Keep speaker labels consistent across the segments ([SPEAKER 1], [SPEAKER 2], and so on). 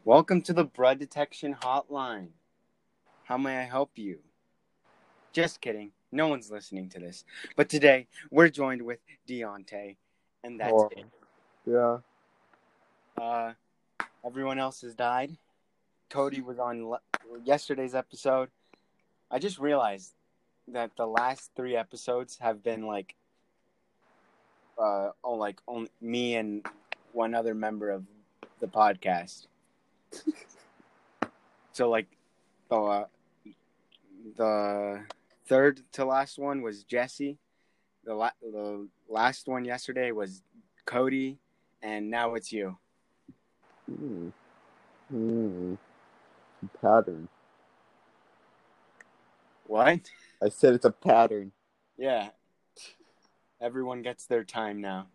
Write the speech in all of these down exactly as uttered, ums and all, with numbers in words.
[SPEAKER 1] Welcome to the Blood Detection Hotline. How may I help you? Just kidding. No one's listening to this. But today, we're joined with Deontay, and that's
[SPEAKER 2] Oh,
[SPEAKER 1] it.
[SPEAKER 2] yeah.
[SPEAKER 1] Uh, everyone else has died. Cody was on le- yesterday's episode. I just realized that the last three episodes have been like, uh, oh, like only me and one other member of the podcast. So like, the uh, the third to last one was Jesse. The la- the last one yesterday was Cody, and now it's you.
[SPEAKER 2] Hmm. Hmm. Pattern.
[SPEAKER 1] What?
[SPEAKER 2] I said it's a pattern.
[SPEAKER 1] Yeah. Everyone gets their time now.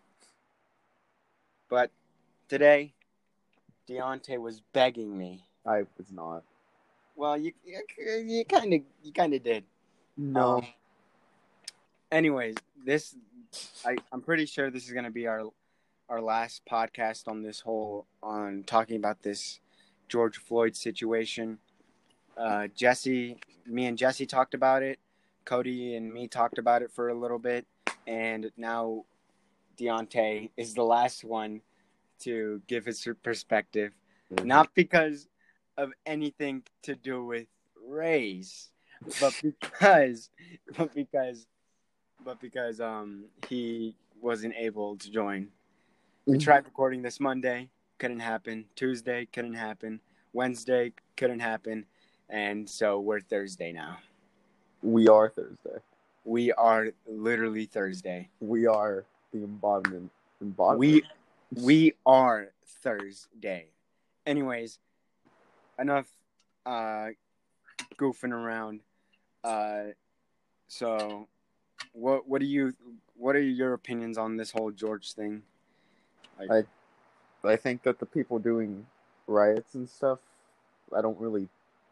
[SPEAKER 1] But today, Deontay was begging me.
[SPEAKER 2] I was not.
[SPEAKER 1] Well, you you kind of you kind of did.
[SPEAKER 2] No.
[SPEAKER 1] Um, anyways, this I I'm pretty sure this is gonna be our our last podcast on this whole on talking about this George Floyd situation. Uh, Jesse, me and Jesse talked about it. Cody and me talked about it for a little bit, and now Deontay is the last one to give his perspective.
[SPEAKER 2] Mm-hmm.
[SPEAKER 1] Not because of anything to do with race, but because, but because, but because um he wasn't able to join. We
[SPEAKER 2] Mm-hmm.
[SPEAKER 1] tried recording this Monday, couldn't happen. Tuesday couldn't happen. Wednesday couldn't happen, and so we're Thursday now.
[SPEAKER 2] We are Thursday.
[SPEAKER 1] We are literally Thursday.
[SPEAKER 2] We are the embodiment. embodiment.
[SPEAKER 1] We we are Thursday. Anyways, enough uh, goofing around. Uh, so, what what do you what are your opinions on this whole George thing?
[SPEAKER 2] Like, I I think that the people doing riots and stuff, I don't really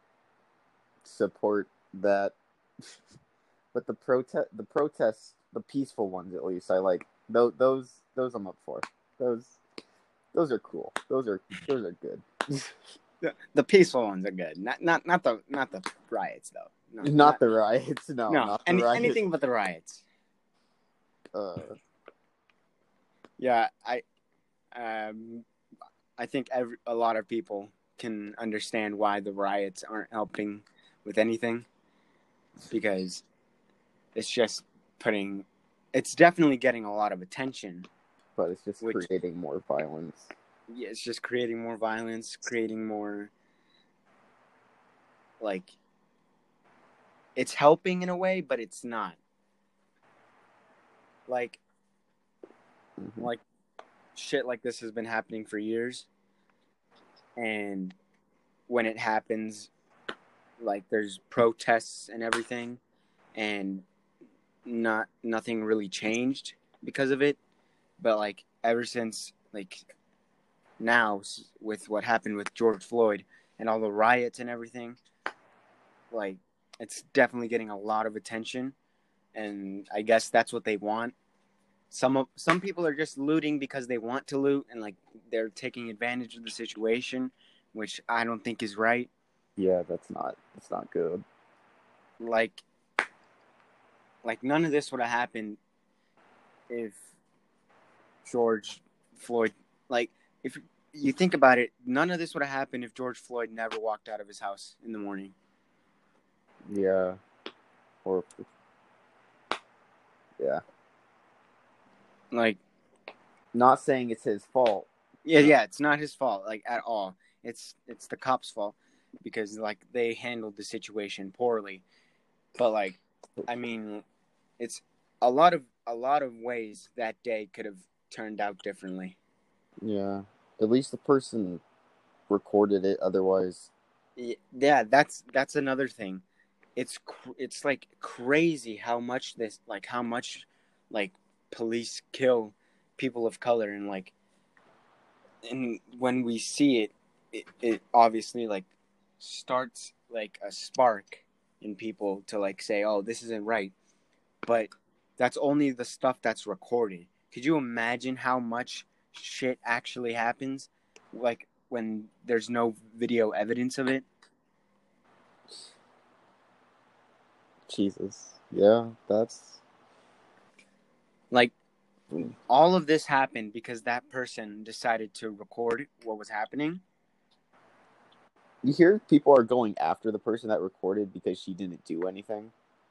[SPEAKER 2] support that. But the protest, the protests, the peaceful ones at least, I like. Those, those, those I'm up for. Those, those are cool. Those are, those are good.
[SPEAKER 1] The, the peaceful ones are good. Not not not the not the riots though. No,
[SPEAKER 2] not,
[SPEAKER 1] not
[SPEAKER 2] the riots. No,
[SPEAKER 1] no.
[SPEAKER 2] not the
[SPEAKER 1] Any,
[SPEAKER 2] riots.
[SPEAKER 1] anything but the riots.
[SPEAKER 2] Uh,
[SPEAKER 1] yeah, I, um, I think every, a lot of people can understand why the riots aren't helping with anything, because it's just putting, it's definitely getting a lot of attention.
[SPEAKER 2] But it's just
[SPEAKER 1] which,
[SPEAKER 2] creating more violence.
[SPEAKER 1] Yeah, it's just creating more violence, creating more, like, it's helping in a way, but it's not. Like, mm-hmm. like, shit like this has been happening for years. And when it happens, like, there's protests and everything, and not nothing really changed because of it. But, like, ever since, like, now, with what happened with George Floyd and all the riots and everything, like, it's definitely getting a lot of attention, and I guess that's what they want. Some of some people are just looting because they want to loot, and like they're taking advantage of the situation, which I don't think is right.
[SPEAKER 2] Yeah, that's not that's not good.
[SPEAKER 1] Like, like none of this would have happened if George Floyd, like if you think about it, none of this would have happened if George Floyd never walked out of his house in the morning.
[SPEAKER 2] Yeah. Or yeah.
[SPEAKER 1] Like,
[SPEAKER 2] not saying it's his fault.
[SPEAKER 1] Yeah, yeah, it's not his fault, like, at all. It's it's the cops' fault, because like they handled the situation poorly. But like, I mean, it's a lot of a lot of ways that day could have turned out differently.
[SPEAKER 2] Yeah. At least the person recorded it, otherwise.
[SPEAKER 1] Yeah, that's that's another thing. It's it's like crazy how much this like how much like police kill people of color, and like and when we see it, it, it obviously like starts like a spark in people to like say, oh, this isn't right. But that's only the stuff that's recorded. Could you imagine how much shit actually happens? Like when there's no video evidence of it.
[SPEAKER 2] Jesus. Yeah, that's
[SPEAKER 1] Like,
[SPEAKER 2] mm.
[SPEAKER 1] all of this happened because that person decided to record what was happening.
[SPEAKER 2] You hear people are going after the person that recorded because she didn't do anything.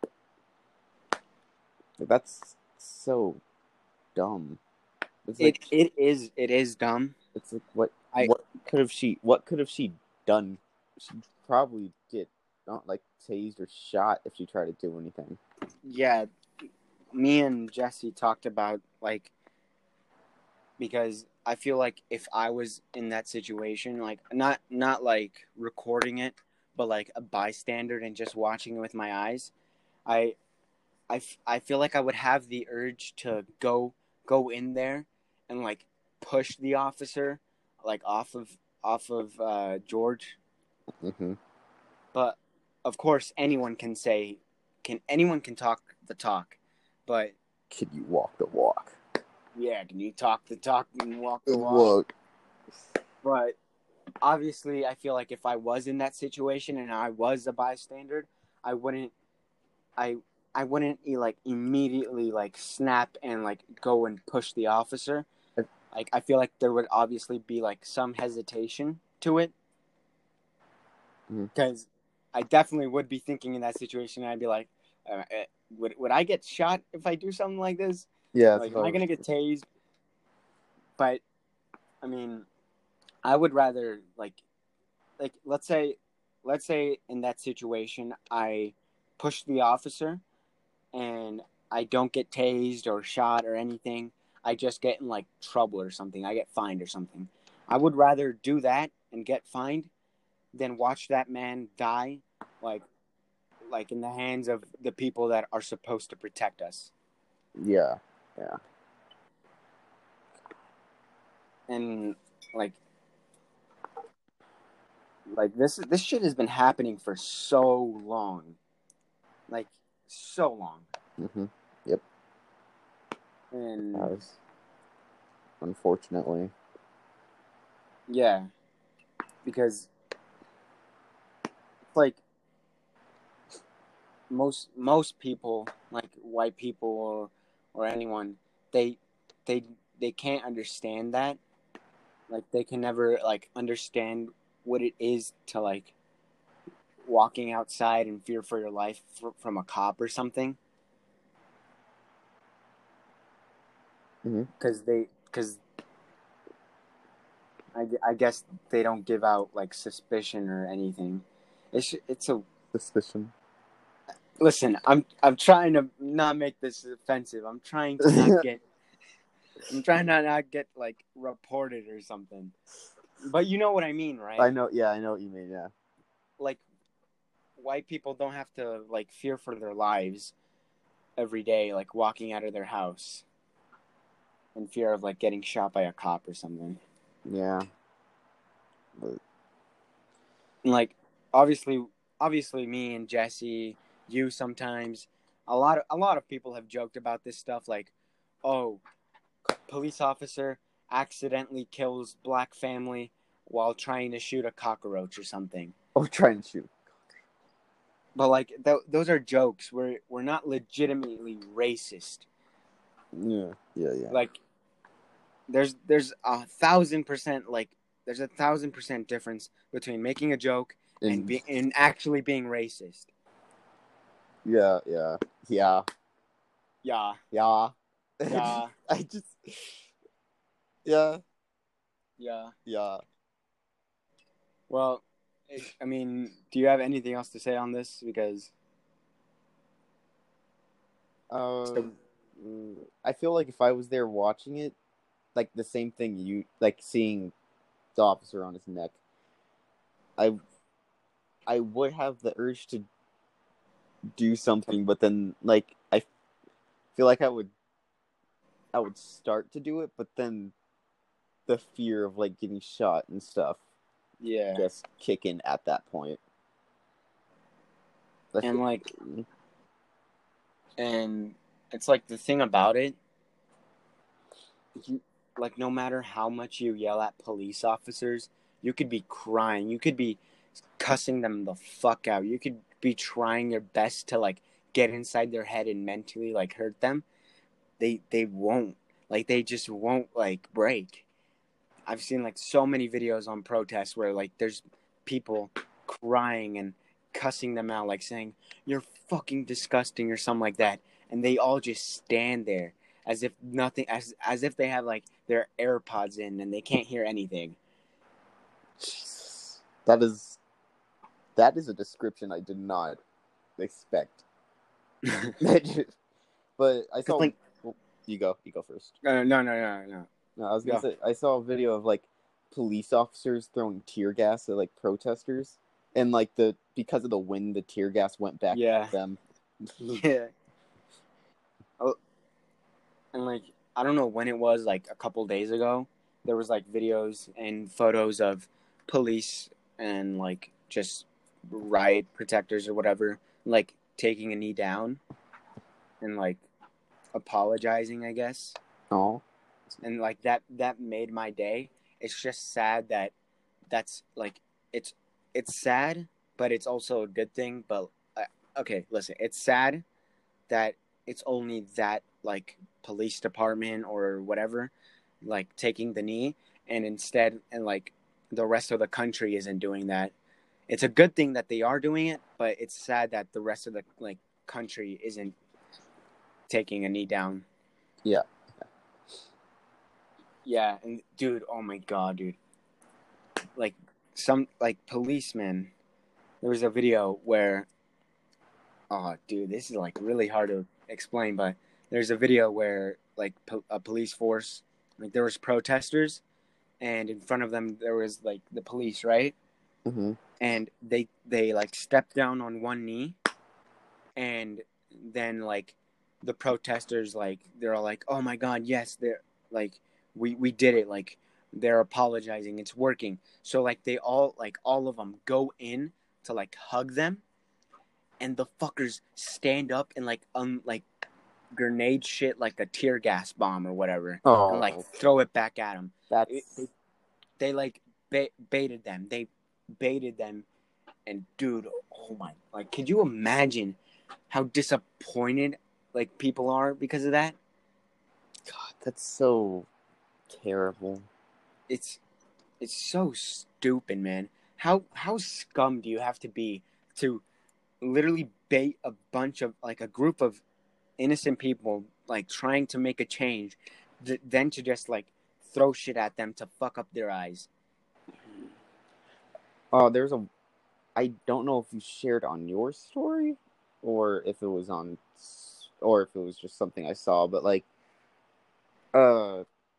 [SPEAKER 2] That's so dumb. It's like
[SPEAKER 1] It it is it is dumb.
[SPEAKER 2] it's like what
[SPEAKER 1] I
[SPEAKER 2] what could have she what could have she done? She'd probably get not like tased or shot if she tried to do anything.
[SPEAKER 1] yeah, me and Jesse talked about, like, because I feel like if I was in that situation, like not not like recording it, but like a bystander and just watching it with my eyes, I I, f- I feel like I would have the urge to go go in there and like push the officer like off of off of uh, George.
[SPEAKER 2] Mm-hmm.
[SPEAKER 1] But of course, anyone can say can anyone can talk the talk, but
[SPEAKER 2] Can you walk the walk?
[SPEAKER 1] yeah, can you talk the talk and walk the walk?
[SPEAKER 2] Walk.
[SPEAKER 1] But obviously, I feel like if I was in that situation and I was a bystander, I wouldn't I I wouldn't like immediately like snap and like go and push the officer. Like I feel like there would obviously be like some hesitation to it, because mm-hmm. I definitely would be thinking in that situation. I'd be like, uh, would would I get shot if I do something like this?
[SPEAKER 2] Yeah,
[SPEAKER 1] like am I gonna get tased? But I mean, I would rather like like let's say let's say in that situation I push the officer and I don't get tased or shot or anything. I just get in like trouble or something. I get fined or something. I would rather do that and get fined than watch that man die like like in the hands of the people that are supposed to protect us.
[SPEAKER 2] Yeah. Yeah.
[SPEAKER 1] And like like this this shit has been happening for so long. Like so long.
[SPEAKER 2] Mm-hmm. Yep.
[SPEAKER 1] And
[SPEAKER 2] was, unfortunately.
[SPEAKER 1] Yeah. Because it's like most most people, like white people or, or anyone, they they they can't understand that. Like they can never like understand what it is to like walking outside in fear for your life for, from a cop or something. Because mm-hmm. they because I, I guess they don't give out like suspicion or anything. It's it's a
[SPEAKER 2] suspicion.
[SPEAKER 1] Listen, I'm I'm trying to not make this offensive. I'm trying to not get I'm trying to not get like reported or something. But you know what I mean, right?
[SPEAKER 2] I know. Yeah, I know what you mean. Yeah.
[SPEAKER 1] Like white people don't have to like fear for their lives every day, like walking out of their house in fear of like getting shot by a cop or something.
[SPEAKER 2] Yeah. But...
[SPEAKER 1] Like obviously, obviously, me and Jesse, you sometimes, a lot of a lot of people have joked about this stuff. Like, oh, police officer accidentally kills black family while trying to shoot a cockroach or something.
[SPEAKER 2] Oh, trying to shoot.
[SPEAKER 1] But like th- those are jokes. We're we're not legitimately racist.
[SPEAKER 2] Yeah, yeah, yeah.
[SPEAKER 1] Like there's there's a thousand percent like there's a thousand percent difference between making a joke and and, be- and actually being racist.
[SPEAKER 2] Yeah, yeah, yeah,
[SPEAKER 1] yeah,
[SPEAKER 2] yeah,
[SPEAKER 1] yeah.
[SPEAKER 2] I just yeah,
[SPEAKER 1] yeah,
[SPEAKER 2] yeah.
[SPEAKER 1] Well, I mean, do you have anything else to say on this? Because
[SPEAKER 2] um, I feel like if I was there watching it, like the same thing you like seeing the officer on his neck, I I would have the urge to do something, but then like I feel like I would I would start to do it, but then the fear of like getting shot and stuff,
[SPEAKER 1] yeah,
[SPEAKER 2] just kick in at that point.
[SPEAKER 1] That's and like, and it's like the thing about it, you, like no matter how much you yell at police officers, You could be crying. You could be cussing them the fuck out. You could be trying your best to like get inside their head and mentally like hurt them. They they won't. Like they just won't like break. I've seen like so many videos on protests where like there's people crying and cussing them out, like saying, "You're fucking disgusting" or something like that. And they all just stand there as if nothing, as as if they have like their AirPods in and they can't hear anything.
[SPEAKER 2] That is, that is a description I did not expect. But I saw.
[SPEAKER 1] Like,
[SPEAKER 2] well, you go. You go first.
[SPEAKER 1] No, no, no, no, no.
[SPEAKER 2] No, I was gonna
[SPEAKER 1] Go.
[SPEAKER 2] say I saw a video of like police officers throwing tear gas at like protesters, and like the because of the wind, the tear gas went back
[SPEAKER 1] Yeah.
[SPEAKER 2] at them.
[SPEAKER 1] Yeah. Oh, and like I don't know when it was, like a couple days ago, there was like videos and photos of police and like just riot protectors or whatever, like taking a knee down and like apologizing, I guess.
[SPEAKER 2] Oh.
[SPEAKER 1] And like that that made my day. It's just sad that that's like it's it's sad, but it's also a good thing. But uh, okay, listen, it's sad that it's only that like police department or whatever like taking the knee, and instead and like the rest of the country isn't doing that. It's a good thing that they are doing it, but it's sad that the rest of the like country isn't taking a knee down.
[SPEAKER 2] Yeah.
[SPEAKER 1] Yeah, and dude, oh my god, dude. Like some like policemen. There was a video where oh, dude, this is like really hard to explain, but there's a video where like po- a police force, like there was protesters, and in front of them there was like the police, right?
[SPEAKER 2] Mm-hmm.
[SPEAKER 1] And they they like stepped down on one knee, and then like the protesters like they're all like, oh my god, yes, they're like we we did it, like they're apologizing, it's working. So like they all like all of them go in to like hug them, and the fuckers stand up and like um like grenade shit like a tear gas bomb or whatever,
[SPEAKER 2] Oh.
[SPEAKER 1] and like throw it back at them.
[SPEAKER 2] That's
[SPEAKER 1] It, they, they like ba- baited them. They baited them, and dude, oh my, like, could you imagine how disappointed like people are because of that?
[SPEAKER 2] God, that's so terrible.
[SPEAKER 1] It's it's so stupid, man. How how scum do you have to be to literally bait a bunch of like a group of innocent people like trying to make a change, th- then to just like throw shit at them to fuck up their eyes?
[SPEAKER 2] Oh, uh, there's a. I don't know if you shared on your story, or if it was on, or if it was just something I saw. But like, uh,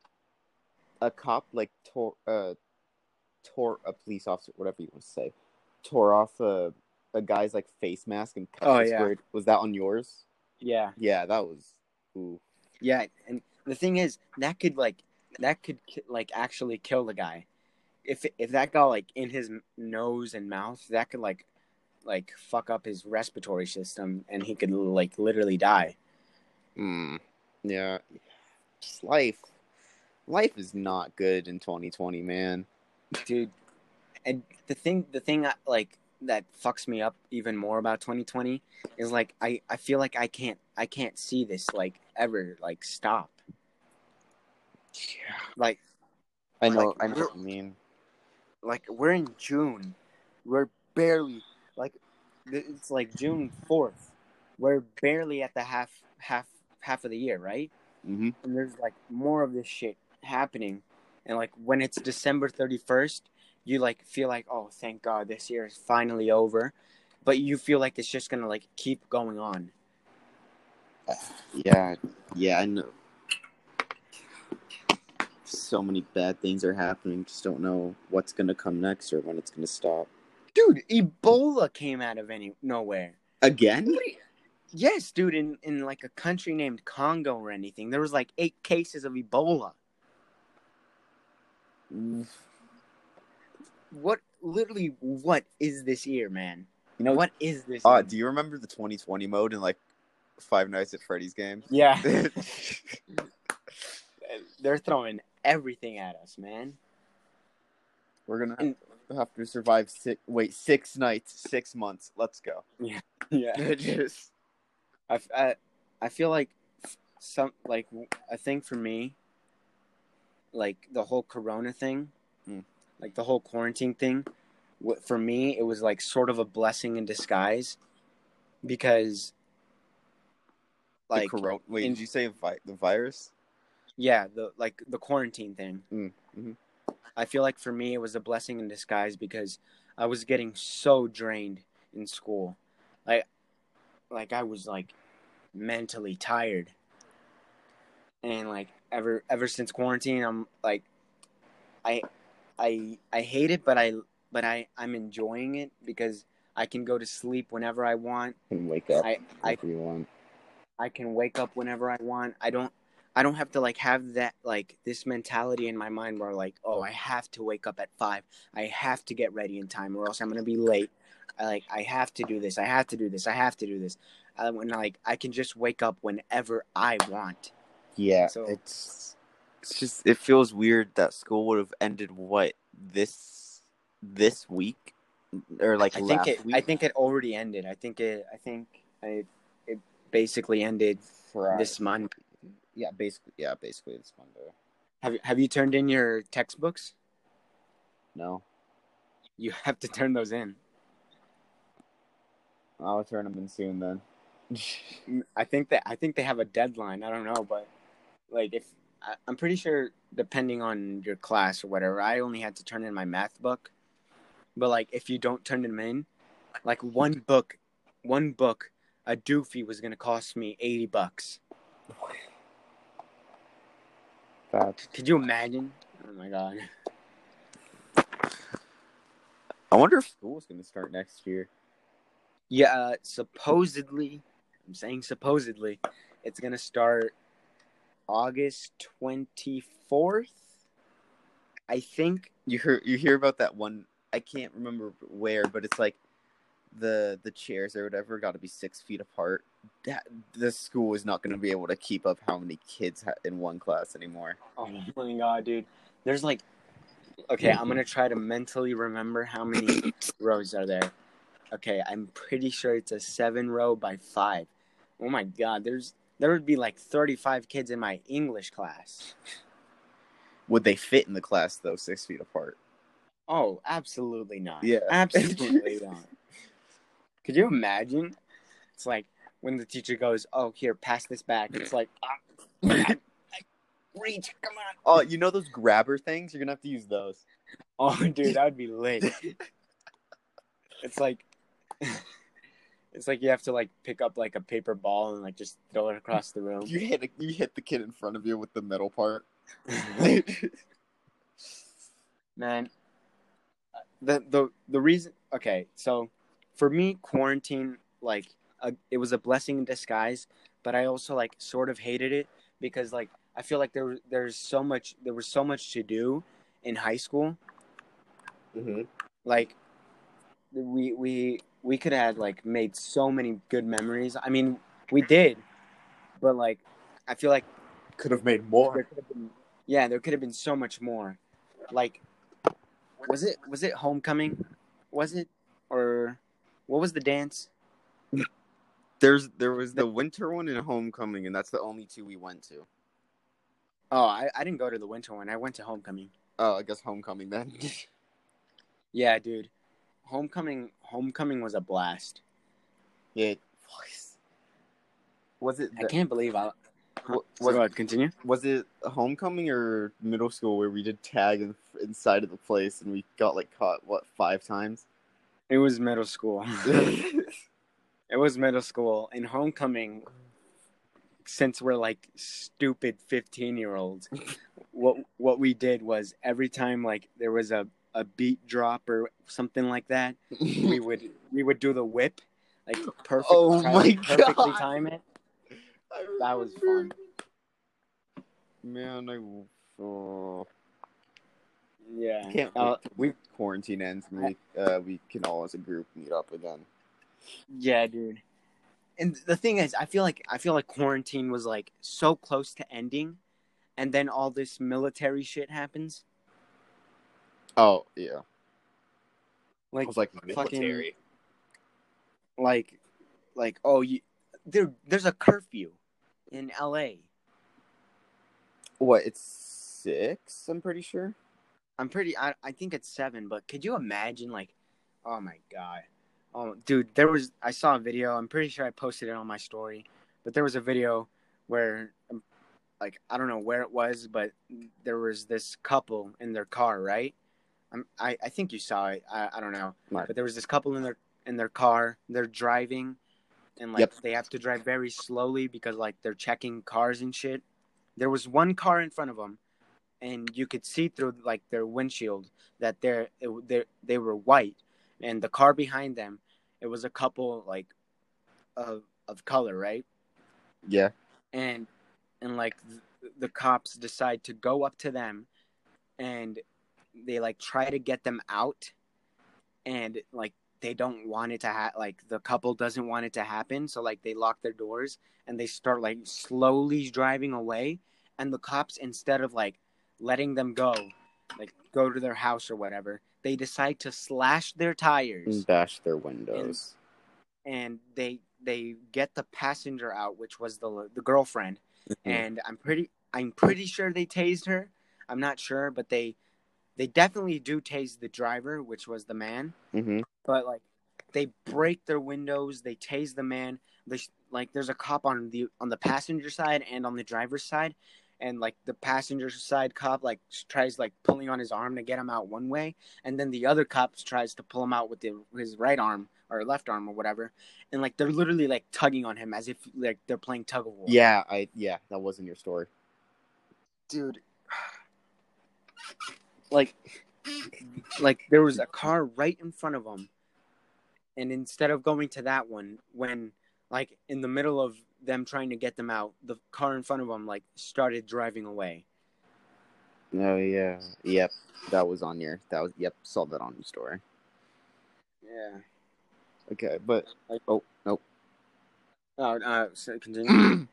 [SPEAKER 2] a cop like tore, uh, tore a police officer, whatever you want to say, tore off a a guy's like face mask and cut
[SPEAKER 1] Oh,
[SPEAKER 2] his
[SPEAKER 1] yeah.
[SPEAKER 2] square. Was that on yours?
[SPEAKER 1] Yeah.
[SPEAKER 2] Yeah, that was. Ooh.
[SPEAKER 1] Yeah, and the thing is, that could like that could like actually kill the guy. If if that got like in his nose and mouth, that could like like fuck up his respiratory system, and he could like literally die.
[SPEAKER 2] Hmm. Yeah. Just life. Life is not good in twenty twenty, man.
[SPEAKER 1] Dude. And the thing, the thing like that fucks me up even more about twenty twenty is like I, I feel like I can't I can't see this like ever like stop.
[SPEAKER 2] Yeah.
[SPEAKER 1] Like
[SPEAKER 2] I know.
[SPEAKER 1] like,
[SPEAKER 2] I know what you mean.
[SPEAKER 1] Like we're in June, we're barely like it's like June fourth. We're barely at the half half half of the year, right?
[SPEAKER 2] Mm-hmm.
[SPEAKER 1] And there's like more of this shit happening, and like when it's December thirty-first, you like feel like, oh, thank God this year is finally over, but you feel like it's just gonna like keep going on.
[SPEAKER 2] Yeah, yeah, I know. So many bad things are happening. Just don't know what's gonna come next or when it's gonna stop.
[SPEAKER 1] Dude, Ebola came out of any nowhere
[SPEAKER 2] again.
[SPEAKER 1] Yes, dude. In in like a country named Congo or anything, there was like eight cases of Ebola. What literally? What is this year, man?
[SPEAKER 2] You know
[SPEAKER 1] what is this?
[SPEAKER 2] Uh, do you remember the twenty twenty mode in like Five Nights at Freddy's game?
[SPEAKER 1] Yeah. They're throwing everything at us, man.
[SPEAKER 2] We're gonna
[SPEAKER 1] And,
[SPEAKER 2] have to survive six. Wait, six nights, six months. Let's go.
[SPEAKER 1] yeah, yeah.
[SPEAKER 2] Just
[SPEAKER 1] I, I, I feel like some like I think for me, like the whole Corona thing,
[SPEAKER 2] Mm.
[SPEAKER 1] like the whole quarantine thing, wh- for me it was like sort of a blessing in disguise, because like
[SPEAKER 2] the corona. Wait,
[SPEAKER 1] in
[SPEAKER 2] did you say vi- the virus?
[SPEAKER 1] yeah the like the quarantine thing.
[SPEAKER 2] Mm. Mm-hmm.
[SPEAKER 1] I feel like for me it was a blessing in disguise because I was getting so drained in school, like like I was like mentally tired, and like ever ever since quarantine I'm like I I I hate it, but I but I I'm enjoying it because I can go to sleep whenever I want.
[SPEAKER 2] And wake up
[SPEAKER 1] I I
[SPEAKER 2] if you want.
[SPEAKER 1] I can wake up whenever I want. I don't I don't have to like have that like this mentality in my mind where like, oh, I have to wake up at five. I have to get ready in time or else I'm gonna be late. I like I have to do this. I have to do this. I have to do this. Uh, when like I can just wake up whenever I want.
[SPEAKER 2] Yeah,
[SPEAKER 1] So
[SPEAKER 2] it's it's just it feels weird that school would have ended what this this week or like
[SPEAKER 1] I think
[SPEAKER 2] last
[SPEAKER 1] it
[SPEAKER 2] week.
[SPEAKER 1] I think it already ended. I think it I think I, it basically ended
[SPEAKER 2] Friday.
[SPEAKER 1] this month.
[SPEAKER 2] Yeah, basically. Yeah, basically this Monday.
[SPEAKER 1] Have you have you turned in your textbooks?
[SPEAKER 2] No,
[SPEAKER 1] You have to turn those in.
[SPEAKER 2] I'll turn them in soon then.
[SPEAKER 1] I think that I think they have a deadline. I don't know, but like if I, I'm pretty sure, depending on your class or whatever, I only had to turn in my math book. But like if you don't turn them in, like one book, one book, a doofy was gonna cost me eighty bucks.
[SPEAKER 2] That's...
[SPEAKER 1] Could you imagine? Oh my god.
[SPEAKER 2] I wonder if school's gonna start next year.
[SPEAKER 1] Yeah, uh, supposedly, I'm saying supposedly, it's gonna start August twenty-fourth. I think.
[SPEAKER 2] You hear you hear about that one? I can't remember where, but it's like the the chairs or whatever got to be six feet apart. That the school is not going to be able to keep up how many kids ha- in one class anymore.
[SPEAKER 1] Oh my god, dude! There's like, okay, I'm gonna try to mentally remember how many rows are there. Okay, I'm pretty sure it's a seven row by five. Oh my god, there's there would be like thirty-five kids in my English class.
[SPEAKER 2] Would they fit in the class though, six feet apart?
[SPEAKER 1] Oh, absolutely not.
[SPEAKER 2] Yeah,
[SPEAKER 1] Absolutely not. Could you imagine? It's like when the teacher goes, "Oh, here, pass this back." It's like, oh, I, I, reach, come on.
[SPEAKER 2] Oh, you know those grabber things? You're gonna have to use those.
[SPEAKER 1] Oh, dude, that would be lit. It's like, it's like you have to like pick up like a paper ball and like just throw it across the room.
[SPEAKER 2] You hit a, you hit the kid in front of you with the middle part.
[SPEAKER 1] Man, the the the reason. Okay, so for me, quarantine like a, it was a blessing in disguise, but I also like sort of hated it because like I feel like there there's so much there was so much to do in high school.
[SPEAKER 2] Mm-hmm.
[SPEAKER 1] Like we we we could have like made so many good memories. I mean, we did, but like I feel like
[SPEAKER 2] could have made more.
[SPEAKER 1] There could have been, yeah, there could have been so much more. Like, was it was it homecoming? Was it, or what was the dance?
[SPEAKER 2] There's there was the winter one and homecoming, and that's the only two we went to.
[SPEAKER 1] Oh, I, I didn't go to the winter one. I went to homecoming.
[SPEAKER 2] Oh, I guess homecoming then.
[SPEAKER 1] Yeah, dude, homecoming homecoming was a blast.
[SPEAKER 2] Yeah, it was. Was it? The,
[SPEAKER 1] I can't believe I. Huh?
[SPEAKER 2] Was,
[SPEAKER 1] so, continue.
[SPEAKER 2] Was it homecoming or middle school where we did tag in, inside of the place and we got like caught what five times?
[SPEAKER 1] It was middle school. It was middle school. In homecoming, since we're like stupid fifteen year olds, what what we did was every time like there was a, a beat drop or something like that, we would we would do the whip, like perfect.
[SPEAKER 2] Oh my
[SPEAKER 1] to perfectly
[SPEAKER 2] God.
[SPEAKER 1] time it. That was fun.
[SPEAKER 2] Man, I oh.
[SPEAKER 1] Yeah.
[SPEAKER 2] Can't
[SPEAKER 1] uh,
[SPEAKER 2] we quarantine ends and we uh we can all as a group meet up again.
[SPEAKER 1] Yeah, dude. And the thing is, I feel like I feel like quarantine was like so close to ending, and then all this military shit happens.
[SPEAKER 2] Oh yeah.
[SPEAKER 1] Like
[SPEAKER 2] I was like
[SPEAKER 1] fucking
[SPEAKER 2] military.
[SPEAKER 1] like like oh you there there's a curfew in L A.
[SPEAKER 2] What? It's six. I'm pretty sure.
[SPEAKER 1] I'm pretty I I think it's seven, but could you imagine like oh my god. Oh dude, there was I saw a video. I'm pretty sure I posted it on my story, but there was a video where um, like I don't know where it was, but there was this couple in their car, right? I'm, I I think you saw it. I, I don't know,
[SPEAKER 2] Right.
[SPEAKER 1] but there was this couple in their in their car. They're driving, and like
[SPEAKER 2] Yep.
[SPEAKER 1] they have to drive very slowly because like they're checking cars and shit. There was one car in front of them, and you could see through like their windshield that they're they they were white, and the car behind them, it was a couple like of of color, right?
[SPEAKER 2] Yeah.
[SPEAKER 1] And and like the, the cops decide to go up to them, and they like try to get them out, and like they don't want it to ha- like the couple doesn't want it to happen, so like they lock their doors and they start like slowly driving away, and the cops, instead of like letting them go, like go to their house or whatever, they decide to slash their tires
[SPEAKER 2] And bash their
[SPEAKER 1] and
[SPEAKER 2] windows.
[SPEAKER 1] and they they get the passenger out, which was the the girlfriend,
[SPEAKER 2] Mm-hmm.
[SPEAKER 1] and I'm pretty I'm pretty sure they tased her. I'm not sure, but they they definitely do tase the driver, which was the man.
[SPEAKER 2] Mm-hmm.
[SPEAKER 1] But like they break their windows, they tase the man. They like there's a cop on the on the passenger side and on the driver's side, and like the passenger side cop like tries like pulling on his arm to get him out one way, and then the other cop tries to pull him out with the, his right arm or left arm or whatever, and like they're literally like tugging on him as if like they're playing tug of war.
[SPEAKER 2] Yeah, I yeah, that was in your story,
[SPEAKER 1] dude. Like, like there was a car right in front of him, and instead of going to that one, when like in the middle of them trying to get them out, the car in front of them like started driving away.
[SPEAKER 2] Oh yeah, yep, that was on your that was yep, saw that on your story.
[SPEAKER 1] Yeah.
[SPEAKER 2] Okay, but like oh nope.
[SPEAKER 1] Oh, uh, so continue.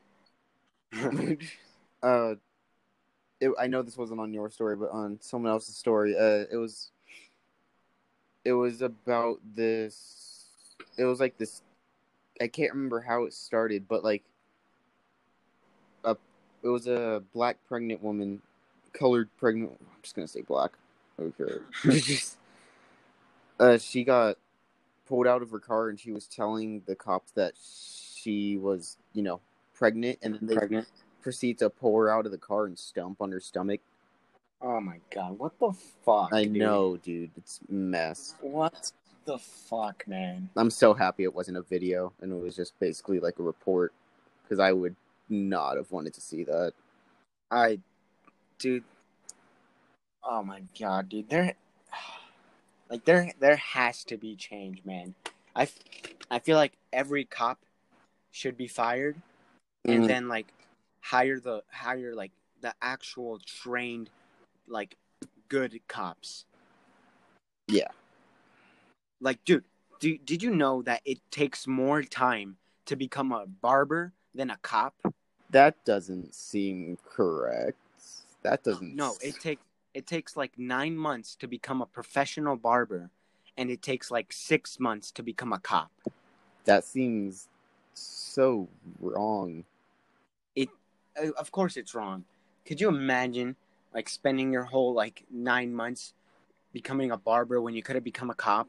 [SPEAKER 2] uh, it, I know this wasn't on your story, but on someone else's story. Uh, it was. It was about this. It was like this. I can't remember how it started, but like, a, it was a black pregnant woman, colored pregnant. I'm just gonna say black. Okay. uh, she got pulled out of her car, and she was telling the cops that she was, you know, pregnant, and then they
[SPEAKER 1] Pregnant.
[SPEAKER 2] proceed to pull her out of the car and stomp on her stomach.
[SPEAKER 1] Oh my god, what the fuck?
[SPEAKER 2] I
[SPEAKER 1] dude?
[SPEAKER 2] know, dude. It's a mess.
[SPEAKER 1] What the fuck, man?
[SPEAKER 2] I'm so happy it wasn't a video and it was just basically like a report, because I would not have wanted to see that.
[SPEAKER 1] I, dude. Oh my god, dude. There, like there, there has to be change, man. I, I feel like every cop should be fired, and
[SPEAKER 2] Mhm.
[SPEAKER 1] then like hire the hire like the actual trained, like good cops.
[SPEAKER 2] Yeah.
[SPEAKER 1] Like, dude, do, did you know that it takes more time to become a barber than a cop?
[SPEAKER 2] That doesn't seem correct. That doesn't.
[SPEAKER 1] No, it take it takes like nine months to become a professional barber, and it takes like six months to become a cop.
[SPEAKER 2] That seems so wrong.
[SPEAKER 1] It, uh, of course, it's wrong. Could you imagine like spending your whole like nine months becoming a barber when you could have become a cop?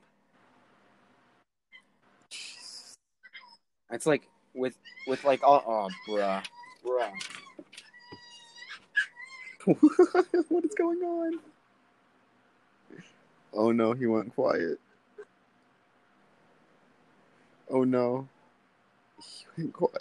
[SPEAKER 1] It's like with with like all oh bruh bruh.
[SPEAKER 2] What is going on? Oh no, he went quiet. Oh no. He went quiet.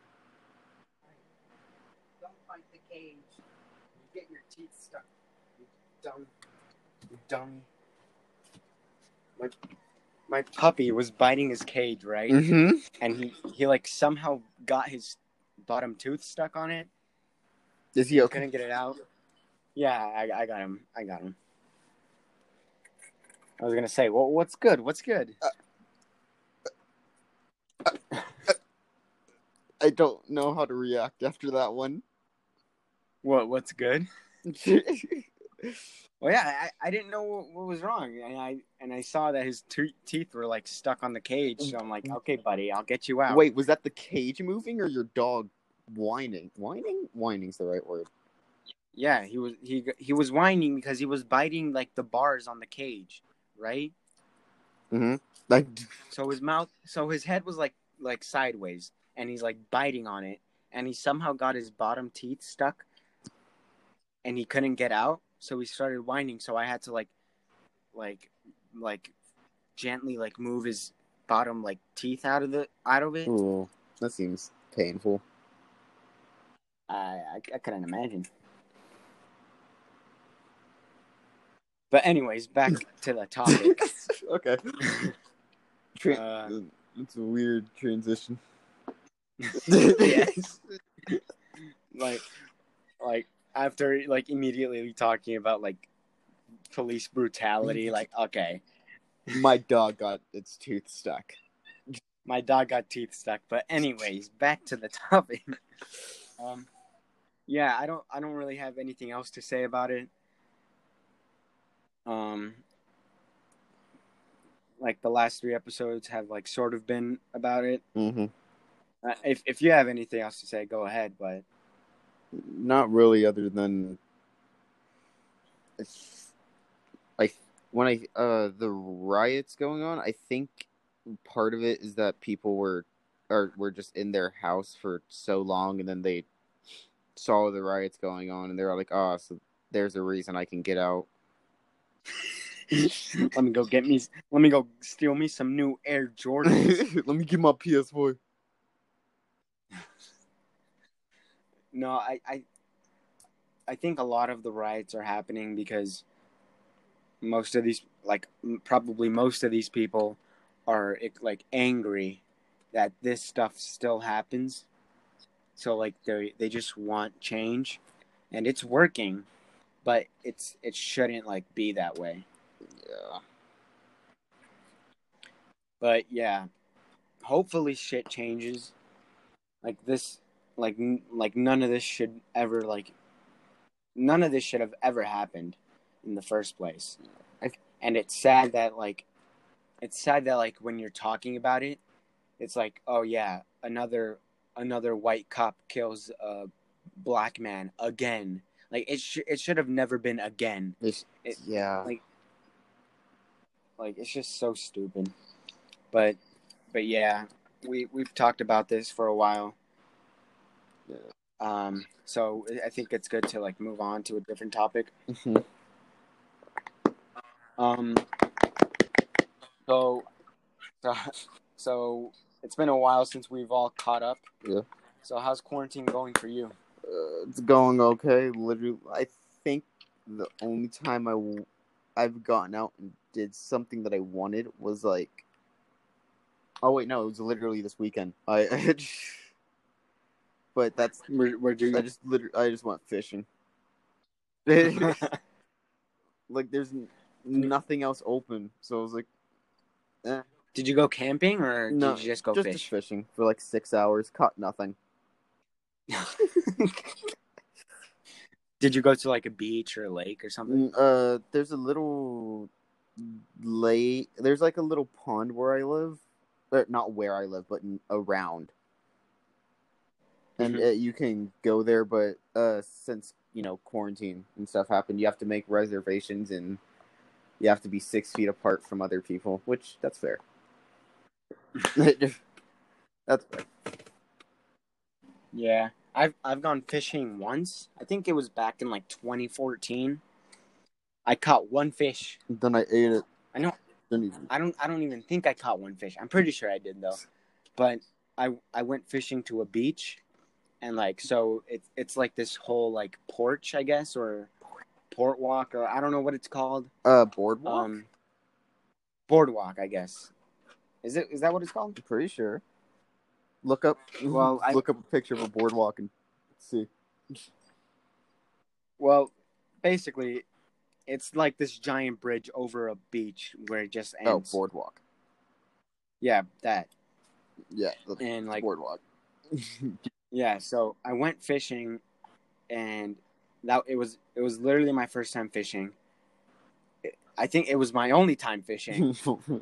[SPEAKER 1] Don't fight the cage. You get your teeth stuck. You dumb. You dummy. My, my puppy was biting his cage, right?
[SPEAKER 2] Mm-hmm.
[SPEAKER 1] And he, he like somehow got his bottom tooth stuck on it.
[SPEAKER 2] Is he
[SPEAKER 1] He
[SPEAKER 2] okay?
[SPEAKER 1] couldn't get it out. Yeah, I, I got him. I got him. I was gonna say, well, what's good? What's good?
[SPEAKER 2] Uh, uh, uh, I don't know how to react after that one.
[SPEAKER 1] What? What's good? Well, yeah, I, I didn't know what, what was wrong, and I and I saw that his te- teeth were like stuck on the cage. So I'm like, okay, buddy, I'll get you out.
[SPEAKER 2] Wait, was that the cage moving or your dog whining? Whining? Whining's the right word.
[SPEAKER 1] Yeah, he was he he was whining because he was biting like the bars on the cage, right?
[SPEAKER 2] Mm-hmm. Like,
[SPEAKER 1] so his mouth, so his head was like like sideways, and he's like biting on it, and he somehow got his bottom teeth stuck, and he couldn't get out. So he started whining. So I had to like, like, like, gently like move his bottom like teeth out of the out of it.
[SPEAKER 2] ooh, that seems painful.
[SPEAKER 1] I I, I couldn't imagine. But anyways, back to the topic.
[SPEAKER 2] Okay. Tra-
[SPEAKER 1] uh,
[SPEAKER 2] it's a weird transition.
[SPEAKER 1] Yes. like, like after like immediately talking about like police brutality, like okay,
[SPEAKER 2] my dog got its tooth stuck.
[SPEAKER 1] My dog got teeth stuck. But anyways, back to the topic. Um, yeah, I don't, I don't really have anything else to say about it. Um, like the last three episodes have like sort of been about it.
[SPEAKER 2] Mm-hmm.
[SPEAKER 1] Uh, if if you have anything else to say, go ahead. But
[SPEAKER 2] not really, other than like when I uh the riots going on. I think part of it is that people were or were just in their house for so long, and then they saw the riots going on, and they were like, "Oh, so there's a reason I can get out."
[SPEAKER 1] let me go get me. Let me go steal me some new Air Jordans.
[SPEAKER 2] Let me get my P S four.
[SPEAKER 1] No, I, I, I think a lot of the riots are happening because most of these, like, probably most of these people are like angry that this stuff still happens. So like they they just want change, and it's working, but it's it shouldn't like be that way.
[SPEAKER 2] Yeah.
[SPEAKER 1] But yeah, hopefully shit changes. Like this, like like none of this should ever like none of this should have ever happened in the first place. And it's sad that like it's sad that like when you're talking about it, it's like, oh yeah, another another white cop kills a black man again. Like it sh- it should have never been again.
[SPEAKER 2] It's,
[SPEAKER 1] it,
[SPEAKER 2] yeah.
[SPEAKER 1] Like like it's just so stupid. But but yeah, we we've talked about this for a while.
[SPEAKER 2] Yeah.
[SPEAKER 1] Um so I think it's good to like move on to a different topic.
[SPEAKER 2] Mm-hmm.
[SPEAKER 1] Um so so so it's been a while since we've all caught up.
[SPEAKER 2] Yeah.
[SPEAKER 1] So how's quarantine going for you?
[SPEAKER 2] Uh, it's going okay. Literally, I think the only time I w- I've gotten out and did something that I wanted was like, oh wait, no, it was literally this weekend. I, I just, but that's
[SPEAKER 1] where where do you?
[SPEAKER 2] I just literally I just went fishing. Like there's nothing else open, so I was like, eh.
[SPEAKER 1] Did you go camping or
[SPEAKER 2] No,
[SPEAKER 1] did you just go
[SPEAKER 2] just,
[SPEAKER 1] fish?
[SPEAKER 2] just fishing for like six hours, caught nothing.
[SPEAKER 1] Did you go to like a beach or a lake or something?
[SPEAKER 2] Uh, there's a little lake. There's like a little pond where I live, or not where I live, but around. And
[SPEAKER 1] Mm-hmm.
[SPEAKER 2] uh, you can go there, but uh, since you know quarantine and stuff happened, you have to make reservations and you have to be six feet apart from other people, which that's fair. That's fair.
[SPEAKER 1] Yeah, I've I've gone fishing once. I think it was back in like twenty fourteen. I caught one fish.
[SPEAKER 2] Then I ate it.
[SPEAKER 1] I know.
[SPEAKER 2] Didn't even...
[SPEAKER 1] I don't. I don't even think I caught one fish. I'm pretty sure I did though. But I I went fishing to a beach, and like so it's it's like this whole like porch, I guess, or port walk, or I don't know what it's called.
[SPEAKER 2] Uh, boardwalk.
[SPEAKER 1] Um, boardwalk, I guess. Is it? Is that what it's called?
[SPEAKER 2] I'm pretty sure. Look up.
[SPEAKER 1] Well, I
[SPEAKER 2] look up a picture of a boardwalk and see.
[SPEAKER 1] Well, basically, it's like this giant bridge over a beach where it just ends.
[SPEAKER 2] Oh, boardwalk.
[SPEAKER 1] Yeah, that.
[SPEAKER 2] Yeah, the
[SPEAKER 1] and like
[SPEAKER 2] boardwalk.
[SPEAKER 1] Yeah, so I went fishing, and that it was it was literally my first time fishing. I think it was my only time fishing.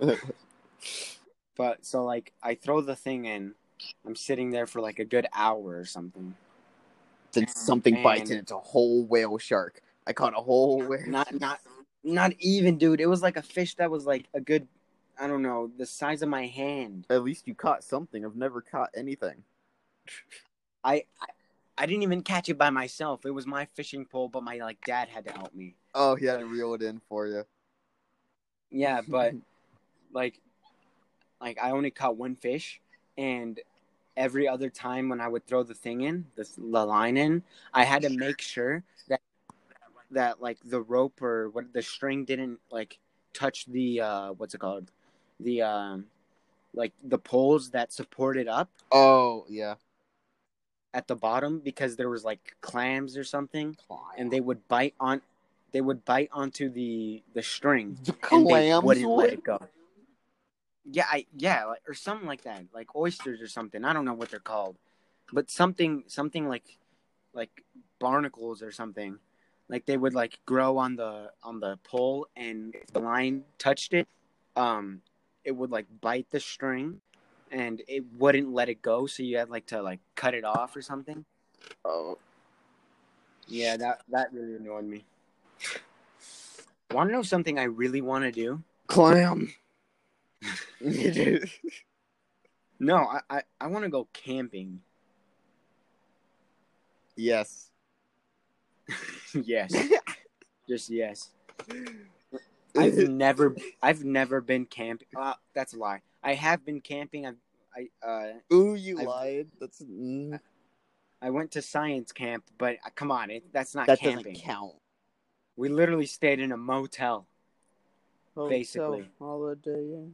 [SPEAKER 1] But so like I throw the thing in, I'm sitting there for like a good hour or something.
[SPEAKER 2] Then something
[SPEAKER 1] And
[SPEAKER 2] bites and it's a whole whale shark. I caught a whole whale.
[SPEAKER 1] Not not not even, dude. It was like a fish that was like a good, I don't know, the size of my hand.
[SPEAKER 2] At least you caught something. I've never caught anything.
[SPEAKER 1] I, I I didn't even catch it by myself. It was my fishing pole, but my like dad had to help me.
[SPEAKER 2] Oh, he had to reel it in for you.
[SPEAKER 1] Yeah, but like like I only caught one fish, and every other time when I would throw the thing in, the, the line in, I had to make sure that that like the rope or what the string didn't like touch the uh what's it called? The um like the poles that supported up.
[SPEAKER 2] Oh, yeah.
[SPEAKER 1] At the bottom, because there was like clams or something,
[SPEAKER 2] Clam.
[SPEAKER 1] and they would bite on they would bite onto the the string,
[SPEAKER 2] The
[SPEAKER 1] and they
[SPEAKER 2] clams
[SPEAKER 1] wouldn't
[SPEAKER 2] would?
[SPEAKER 1] let it go. Yeah, I yeah, like, or something like that, like oysters or something. I don't know what they're called, but something something like like barnacles or something. Like they would like grow on the on the pole, and if the line touched it, um, it would like bite the string, and it wouldn't let it go. So you had like to like cut it off or something.
[SPEAKER 2] Oh.
[SPEAKER 1] Yeah, that that really annoyed me. Want to know something I really want to do?
[SPEAKER 2] Clam.
[SPEAKER 1] No, I I, I want to go camping.
[SPEAKER 2] Yes.
[SPEAKER 1] Yes. Just yes. I've never I've never been camping. Uh, that's a lie. I have been camping. I've I uh
[SPEAKER 2] Ooh, you
[SPEAKER 1] I've,
[SPEAKER 2] lied. That's mm.
[SPEAKER 1] I went to science camp, but uh, come on, it that's not
[SPEAKER 2] That
[SPEAKER 1] camping.
[SPEAKER 2] doesn't count.
[SPEAKER 1] We literally stayed in a motel.
[SPEAKER 2] Hotel
[SPEAKER 1] Basically.
[SPEAKER 2] Holiday.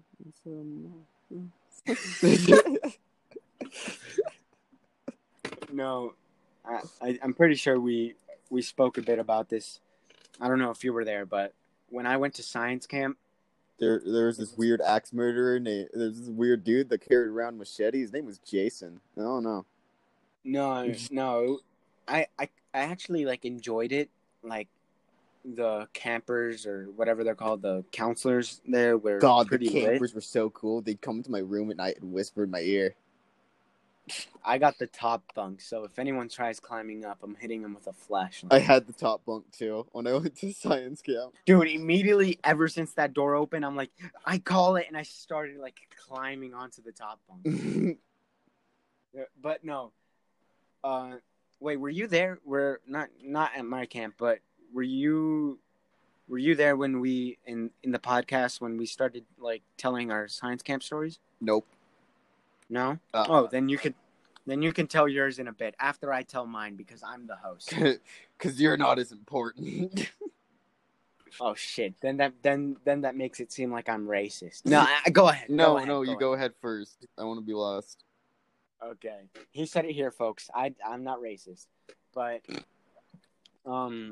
[SPEAKER 1] No, I, I I'm pretty sure we we spoke a bit about this. I don't know if you were there, but when I went to science camp,
[SPEAKER 2] There, there was this weird axe murderer named. There's this weird dude that carried around a machete. His name was Jason. I don't know.
[SPEAKER 1] no, no, I, I, I actually like enjoyed it. Like the campers or whatever they're called, the counselors there were
[SPEAKER 2] God, the
[SPEAKER 1] pretty
[SPEAKER 2] campers
[SPEAKER 1] lit.
[SPEAKER 2] were so cool. They'd come to my room at night and whisper in my ear.
[SPEAKER 1] I got the top bunk, so if anyone tries climbing up, I'm hitting them with a flashlight.
[SPEAKER 2] I had the top bunk too when I went to science camp.
[SPEAKER 1] Dude, immediately, ever since that door opened, I'm like, I call it, and I started like climbing onto the top bunk. But no, uh, wait, were you there? We're not not at my camp, but were you were you there when we in in the podcast when we started like telling our science camp stories?
[SPEAKER 2] Nope.
[SPEAKER 1] No.
[SPEAKER 2] Uh,
[SPEAKER 1] oh, then you could then you can tell yours in a bit after I tell mine because I'm the host.
[SPEAKER 2] Because you're not as important.
[SPEAKER 1] Oh shit! Then that then then that makes it seem like I'm racist. No, I, go ahead.
[SPEAKER 2] No,
[SPEAKER 1] go ahead,
[SPEAKER 2] no,
[SPEAKER 1] go
[SPEAKER 2] you
[SPEAKER 1] ahead.
[SPEAKER 2] go ahead first. I want to be last.
[SPEAKER 1] Okay, he said it here, folks. I I'm not racist, but um,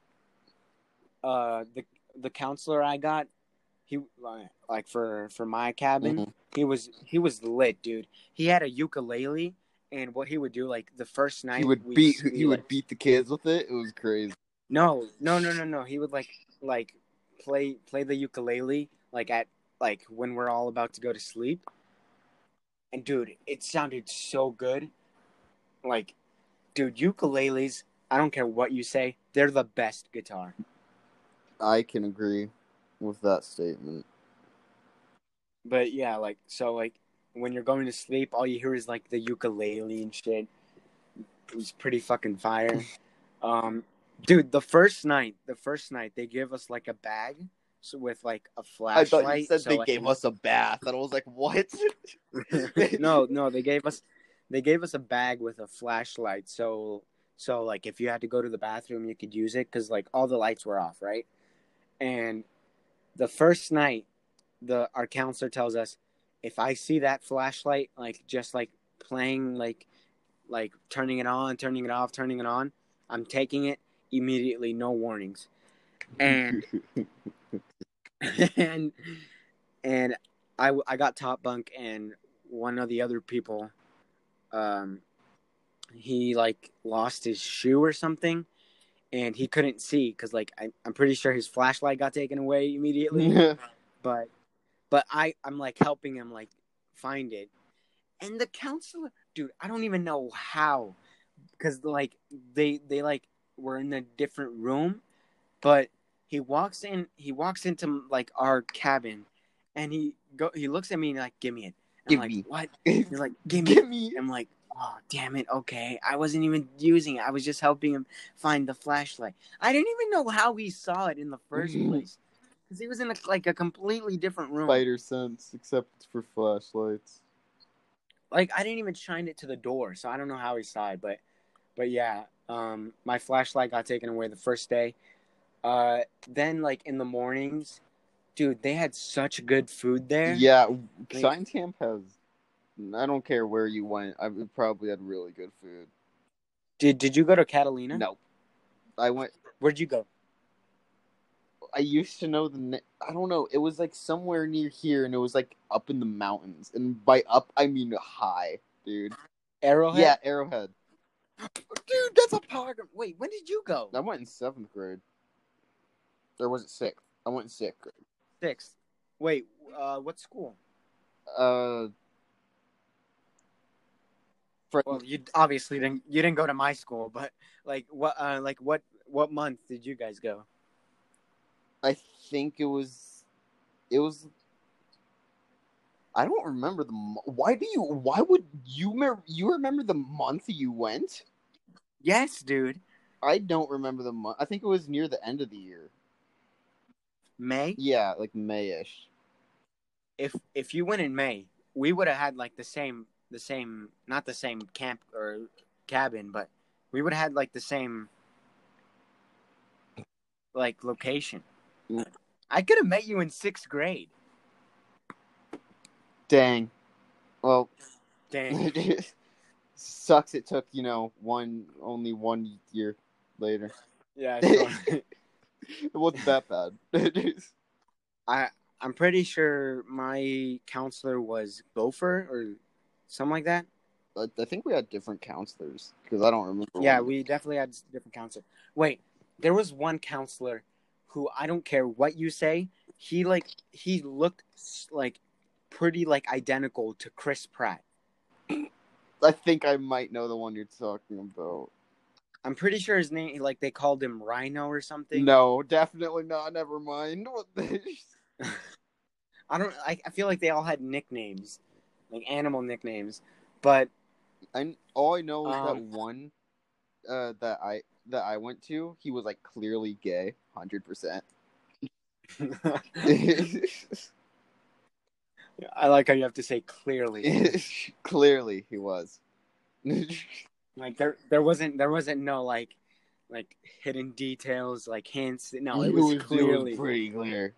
[SPEAKER 1] uh, the the counselor I got, he like for for my cabin,
[SPEAKER 2] mm-hmm.
[SPEAKER 1] he was he was lit, dude. He had a ukulele, and what he would do, like the first night,
[SPEAKER 2] He would
[SPEAKER 1] we,
[SPEAKER 2] beat.
[SPEAKER 1] we,
[SPEAKER 2] He
[SPEAKER 1] like,
[SPEAKER 2] would beat the kids with it. It was crazy.
[SPEAKER 1] No, no, no, no, no. He would like like play play the ukulele like at like when we're all about to go to sleep. And dude, it sounded so good. Like, dude, ukuleles, I don't care what you say, they're the best guitar.
[SPEAKER 2] I can agree with that statement.
[SPEAKER 1] But yeah, like so like when you're going to sleep, all you hear is like the ukulele and shit. It was pretty fucking fire. Um dude, the first night, the first night they give us like a bag so with like a flashlight.
[SPEAKER 2] I thought you said
[SPEAKER 1] so
[SPEAKER 2] they
[SPEAKER 1] like,
[SPEAKER 2] gave us a bath, and I was like, "What?"
[SPEAKER 1] no, no, they gave us they gave us a bag with a flashlight. So so like if you had to go to the bathroom, you could use it because like all the lights were off, right? And the first night, the our counselor tells us, if I see that flashlight like just like playing like like turning it on, turning it off, turning it on, I'm taking it immediately, no warnings. And and and I, I got top bunk, and one of the other people, um, he like lost his shoe or something, and he couldn't see because like I, I'm pretty sure his flashlight got taken away immediately. but but I I'm like helping him like find it, and the counselor, dude, I don't even know how, because like they they like were in a different room, but he walks in he walks into like our cabin, and he go he looks at me and like, give me it. I'm
[SPEAKER 2] Give
[SPEAKER 1] like,
[SPEAKER 2] me.
[SPEAKER 1] what? He's like, give me.
[SPEAKER 2] Give me.
[SPEAKER 1] I'm like, oh, damn it. Okay. I wasn't even using it. I was just helping him find the flashlight. I didn't even know how he saw it in the first place. Because he was in a, like a completely different room.
[SPEAKER 2] Spider sense, except for flashlights.
[SPEAKER 1] Like, I didn't even shine it to the door, so I don't know how he saw it. But, but yeah, um, my flashlight got taken away the first day. Uh, then, like, in the mornings, dude, they had such good food there.
[SPEAKER 2] Yeah,
[SPEAKER 1] like,
[SPEAKER 2] Science Camp has... I don't care where you went. I probably had really good food.
[SPEAKER 1] Did Did you go to Catalina?
[SPEAKER 2] No, I went.
[SPEAKER 1] Where'd you go?
[SPEAKER 2] I used to know the. I don't know. It was like somewhere near here, and it was like up in the mountains. And by up, I mean high, dude.
[SPEAKER 1] Arrowhead.
[SPEAKER 2] Yeah, Arrowhead.
[SPEAKER 1] Dude, that's a program. Wait, when did you go?
[SPEAKER 2] I went in seventh grade. Or was it sixth? I went in sixth grade.
[SPEAKER 1] Sixth. Wait, uh, what school?
[SPEAKER 2] Uh.
[SPEAKER 1] For, well, you obviously didn't. You didn't go to my school, but like what? Uh, like what? What month did you guys go?
[SPEAKER 2] I think it was. It was. I don't remember the. Why do you? Why would you? You remember the month you went?
[SPEAKER 1] Yes, dude.
[SPEAKER 2] I don't remember the month. I think it was near the end of the year.
[SPEAKER 1] May?
[SPEAKER 2] Yeah, like May-ish.
[SPEAKER 1] If if you went in May, we would have had like the same the same not the same camp or cabin, but we would have had like the same like location.
[SPEAKER 2] Mm.
[SPEAKER 1] I could have met you in sixth grade.
[SPEAKER 2] Dang. Well,
[SPEAKER 1] dang.
[SPEAKER 2] Sucks it took, you know, one only one year later.
[SPEAKER 1] Yeah, sure.
[SPEAKER 2] It wasn't that bad.
[SPEAKER 1] I I'm pretty sure my counselor was Gopher or something like that.
[SPEAKER 2] I, I think we had different counselors because I don't remember.
[SPEAKER 1] Yeah,
[SPEAKER 2] one.
[SPEAKER 1] we definitely had different counselors. Wait, there was one counselor who, I don't care what you say, he like he looked like pretty like identical to Chris Pratt.
[SPEAKER 2] I think I might know the one you're talking about.
[SPEAKER 1] I'm pretty sure his name, like they called him Rhino or something.
[SPEAKER 2] No, definitely not. Never mind.
[SPEAKER 1] I don't. I, I feel like they all had nicknames, like animal nicknames, but
[SPEAKER 2] I all I know is
[SPEAKER 1] um,
[SPEAKER 2] that one uh, that I that I went to, he was like clearly gay, hundred percent.
[SPEAKER 1] I like how you have to say clearly.
[SPEAKER 2] Clearly, he was.
[SPEAKER 1] Like there, there wasn't, there wasn't no like, like hidden details, like hints. No, it was, it was clearly
[SPEAKER 2] it was pretty clear.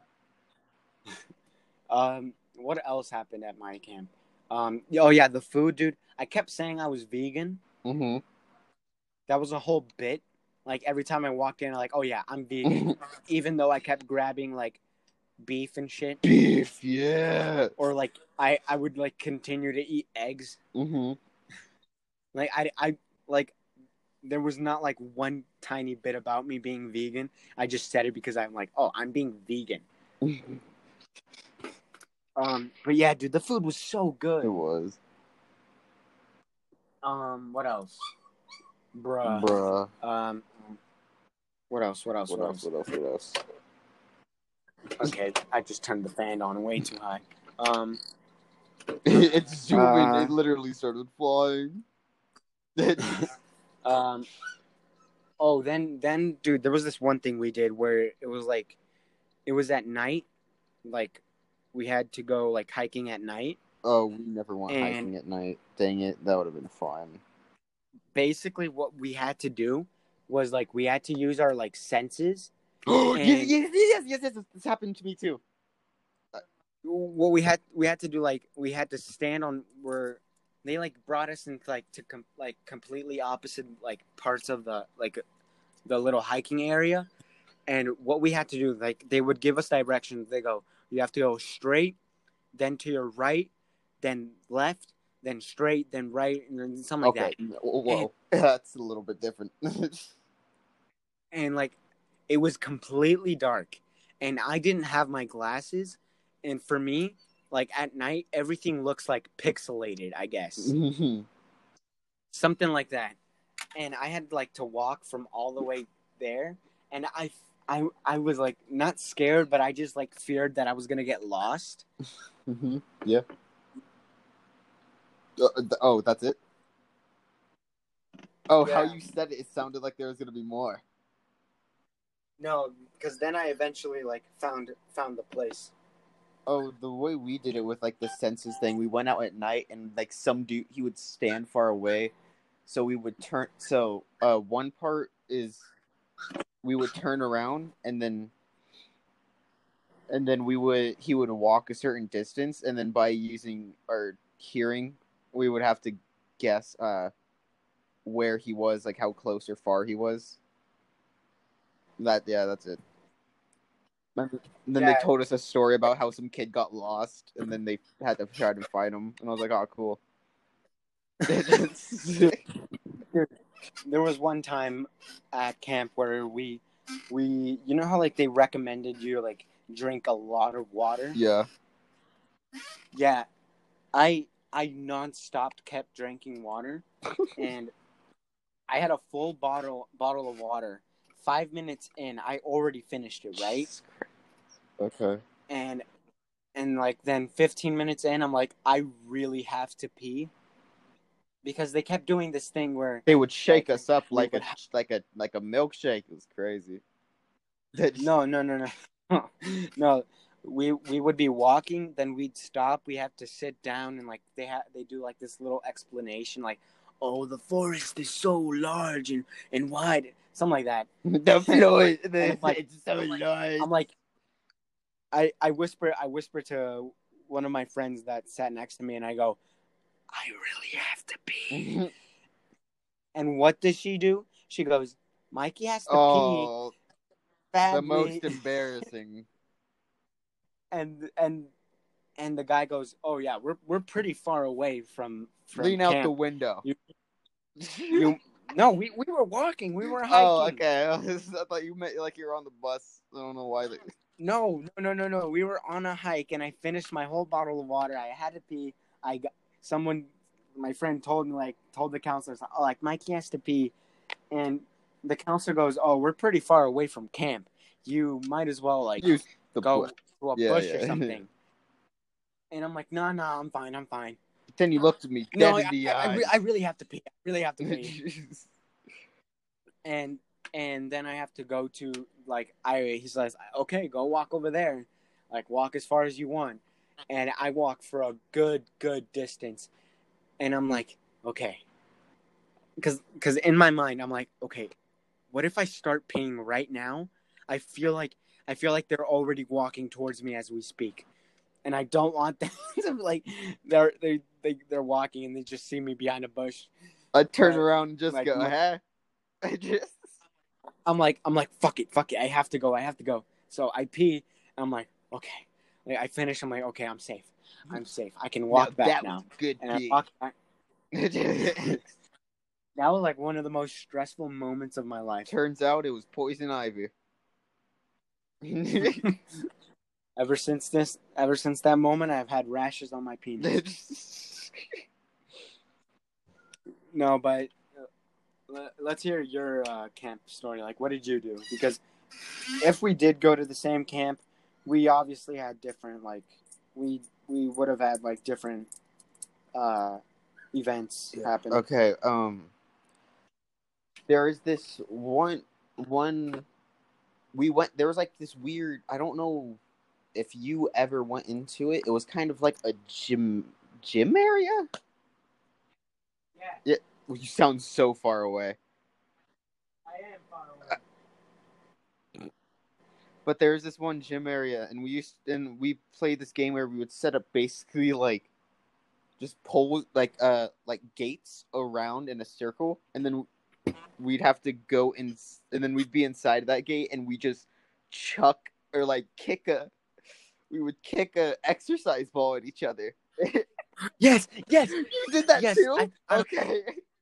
[SPEAKER 1] Um, what else happened at my camp? Um, oh yeah, the food, dude. I kept saying I was vegan.
[SPEAKER 2] Mm-hmm.
[SPEAKER 1] That was a whole bit. Like every time I walked in, I'm like, oh yeah, I'm vegan, even though I kept grabbing like beef and shit.
[SPEAKER 2] Beef, yeah.
[SPEAKER 1] Or like I, I would like continue to eat eggs.
[SPEAKER 2] Mm-hmm.
[SPEAKER 1] Like I, I like there was not like one tiny bit about me being vegan. I just said it because I'm like, oh, I'm being vegan. um, but yeah, dude, the food was so good.
[SPEAKER 2] It was.
[SPEAKER 1] Um, what else? Bruh.
[SPEAKER 2] Bruh.
[SPEAKER 1] Um, what else? What else?
[SPEAKER 2] What,
[SPEAKER 1] what
[SPEAKER 2] else?
[SPEAKER 1] else?
[SPEAKER 2] What else? What else?
[SPEAKER 1] Okay, I just turned the fan on way too high. Um,
[SPEAKER 2] it's zooming.
[SPEAKER 1] uh,
[SPEAKER 2] it literally started flying.
[SPEAKER 1] um. Oh, then, then, dude, there was this one thing we did where it was like, it was at night, like, we had to go like hiking at night.
[SPEAKER 2] Oh, we never went
[SPEAKER 1] and
[SPEAKER 2] hiking at night. Dang it, that would have been fun.
[SPEAKER 1] Basically, what we had to do was like we had to use our like senses.
[SPEAKER 2] Oh yes, yes, yes, yes, yes, this happened to me too.
[SPEAKER 1] What we had, we had to do like we had to stand on where. They like brought us into like to com- like completely opposite like parts of the like the little hiking area, and what we had to do, like they would give us directions. They go, you have to go straight, then to your right, then left, then straight, then right, and then something like
[SPEAKER 2] okay.
[SPEAKER 1] that.
[SPEAKER 2] Whoa, and, that's a little bit different.
[SPEAKER 1] and like it was completely dark, and I didn't have my glasses, and for me, like at night, everything looks like pixelated, I guess, something like that, and I had like to walk from all the way there, and I. I, I was like not scared, but I just like feared that I was gonna get lost.
[SPEAKER 2] Mm-hmm. Yeah. Uh, oh, that's it? Oh, yeah. How you said it, it sounded like there was gonna be more.
[SPEAKER 1] No, because then I eventually like found found the place.
[SPEAKER 2] Oh, the way we did it with like the census thing, we went out at night and like some dude, he would stand far away, so we would turn. So uh, one part is we would turn around and then and then we would he would walk a certain distance, and then by using our hearing, we would have to guess uh, where he was, like how close or far he was. That yeah, that's it. And then yeah. They told us a story about how some kid got lost, and then they had to try to find him, and I was like, "Oh, cool."
[SPEAKER 1] There was one time at camp where we, we, you know how like they recommended you like drink a lot of water.
[SPEAKER 2] Yeah.
[SPEAKER 1] Yeah, I I nonstop kept drinking water, and I had a full bottle bottle of water. Five minutes in, I already finished it. Right.
[SPEAKER 2] Okay.
[SPEAKER 1] And and like then fifteen minutes in, I'm like, I really have to pee. Because they kept doing this thing where
[SPEAKER 2] they would shake like, us up like a ha- like a like a milkshake. It was crazy.
[SPEAKER 1] No, no, no, no, no. We we would be walking, then we'd stop. We have to sit down, and like they have they do like this little explanation, like, "Oh, the forest is so large and, and wide," something like that.
[SPEAKER 2] The Floyd,
[SPEAKER 1] it's like
[SPEAKER 2] it's so large.
[SPEAKER 1] I'm like, I I whisper I whisper to one of my friends that sat next to me, and I go, I really have to pee. And what does she do? She goes, Mikey has to
[SPEAKER 2] oh,
[SPEAKER 1] pee.
[SPEAKER 2] Badly. The most embarrassing.
[SPEAKER 1] and and and the guy goes, oh yeah, we're we're pretty far away from, from
[SPEAKER 2] Lean
[SPEAKER 1] camp.
[SPEAKER 2] out the window.
[SPEAKER 1] You, you no, we, we were walking. We were hiking.
[SPEAKER 2] Oh, okay. I thought you meant like you were on the bus. I don't know why. They...
[SPEAKER 1] No, no, no, no, no. We were on a hike, and I finished my whole bottle of water. I had to pee. I got someone. My friend told me, like, told the counselor, oh, like, Mikey has to pee. And the counselor goes, oh, we're pretty far away from camp. You might as well, like,
[SPEAKER 2] Use the
[SPEAKER 1] go
[SPEAKER 2] bush.
[SPEAKER 1] to a
[SPEAKER 2] yeah,
[SPEAKER 1] bush
[SPEAKER 2] yeah.
[SPEAKER 1] or something. And I'm like, no, nah, no, nah, I'm fine, I'm fine.
[SPEAKER 2] Then you looked at me dead
[SPEAKER 1] no,
[SPEAKER 2] in
[SPEAKER 1] I,
[SPEAKER 2] the
[SPEAKER 1] I,
[SPEAKER 2] eyes.
[SPEAKER 1] I, re- I really have to pee. I really have to pee. and and then I have to go to, like, I. he says, okay, go walk over there. Like, walk as far as you want. And I walk for a good, good distance. And I'm like, okay. Because because in my mind, I'm like, okay, what if I start peeing right now? I feel like I feel like they're already walking towards me as we speak. And I don't want them to, like, they're, they, they, they're walking and they just see me behind a bush.
[SPEAKER 2] I turn but, around and just like, go, huh? I just...
[SPEAKER 1] I'm like, I'm like, fuck it, fuck it. I have to go, I have to go. So I pee. I'm like, okay. Like, I finish. I'm like, okay, I'm safe. I'm safe. I can walk
[SPEAKER 2] now,
[SPEAKER 1] back
[SPEAKER 2] that
[SPEAKER 1] now.
[SPEAKER 2] Was good
[SPEAKER 1] and
[SPEAKER 2] pee.
[SPEAKER 1] I walk back. That was like one of the most stressful moments of my life.
[SPEAKER 2] Turns out it was poison ivy.
[SPEAKER 1] Ever since this, ever since that moment, I've had rashes on my penis. No, but uh, let's hear your uh, camp story. Like, what did you do? Because if we did go to the same camp, we obviously had different, like, we we would have had like different uh, events
[SPEAKER 2] yeah.
[SPEAKER 1] happen.
[SPEAKER 2] Okay. Um. There is this one one. We went. There was like this weird. I don't know if you ever went into it. It was kind of like a gym gym area.
[SPEAKER 1] Yeah.
[SPEAKER 2] Yeah. You sound so far away.
[SPEAKER 1] I am far away.
[SPEAKER 2] But there's this one gym area, and we used and we played this game where we would set up basically like just poles, like uh like gates around in a circle, and then we'd have to go in, and then we'd be inside that gate, and we just chuck or like kick a, we would kick a exercise ball at each other.
[SPEAKER 1] Yes, yes,
[SPEAKER 2] you did that
[SPEAKER 1] yes,
[SPEAKER 2] too.
[SPEAKER 1] I, I,
[SPEAKER 2] okay.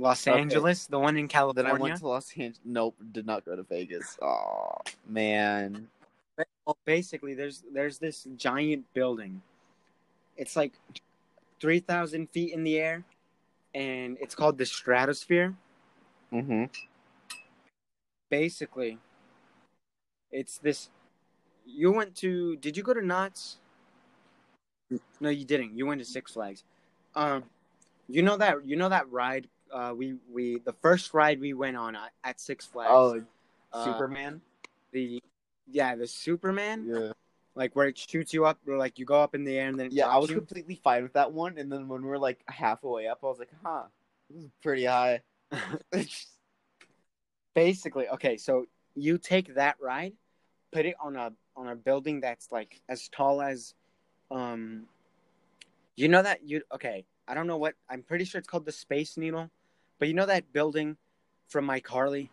[SPEAKER 1] Los
[SPEAKER 2] Okay.
[SPEAKER 1] Angeles, the one in California.
[SPEAKER 2] Then I went to Los Angeles. Nope, did not go to Vegas. Oh man.
[SPEAKER 1] Well, basically, there's there's this giant building. It's like three thousand feet in the air, and it's called the Stratosphere.
[SPEAKER 2] Mm-hmm.
[SPEAKER 1] Basically, it's this. You went to? Did you go to Knott's? No, you didn't. You went to Six Flags. Um, you know that you know that ride. Uh, we we the first ride we went on at, at Six Flags.
[SPEAKER 2] Oh,
[SPEAKER 1] uh,
[SPEAKER 2] Superman.
[SPEAKER 1] The yeah, the Superman.
[SPEAKER 2] Yeah.
[SPEAKER 1] Like where it shoots you up, or like you go up in the air and then it
[SPEAKER 2] Yeah,
[SPEAKER 1] drops
[SPEAKER 2] I was
[SPEAKER 1] you.
[SPEAKER 2] completely fine with that one. And then when we were like halfway up, I was like, "Huh, this is pretty high."
[SPEAKER 1] Basically, okay, so you take that ride, put it on a on a building that's like as tall as, um, you know that you okay. I don't know what I'm pretty sure it's called the Space Needle, but you know that building from iCarly.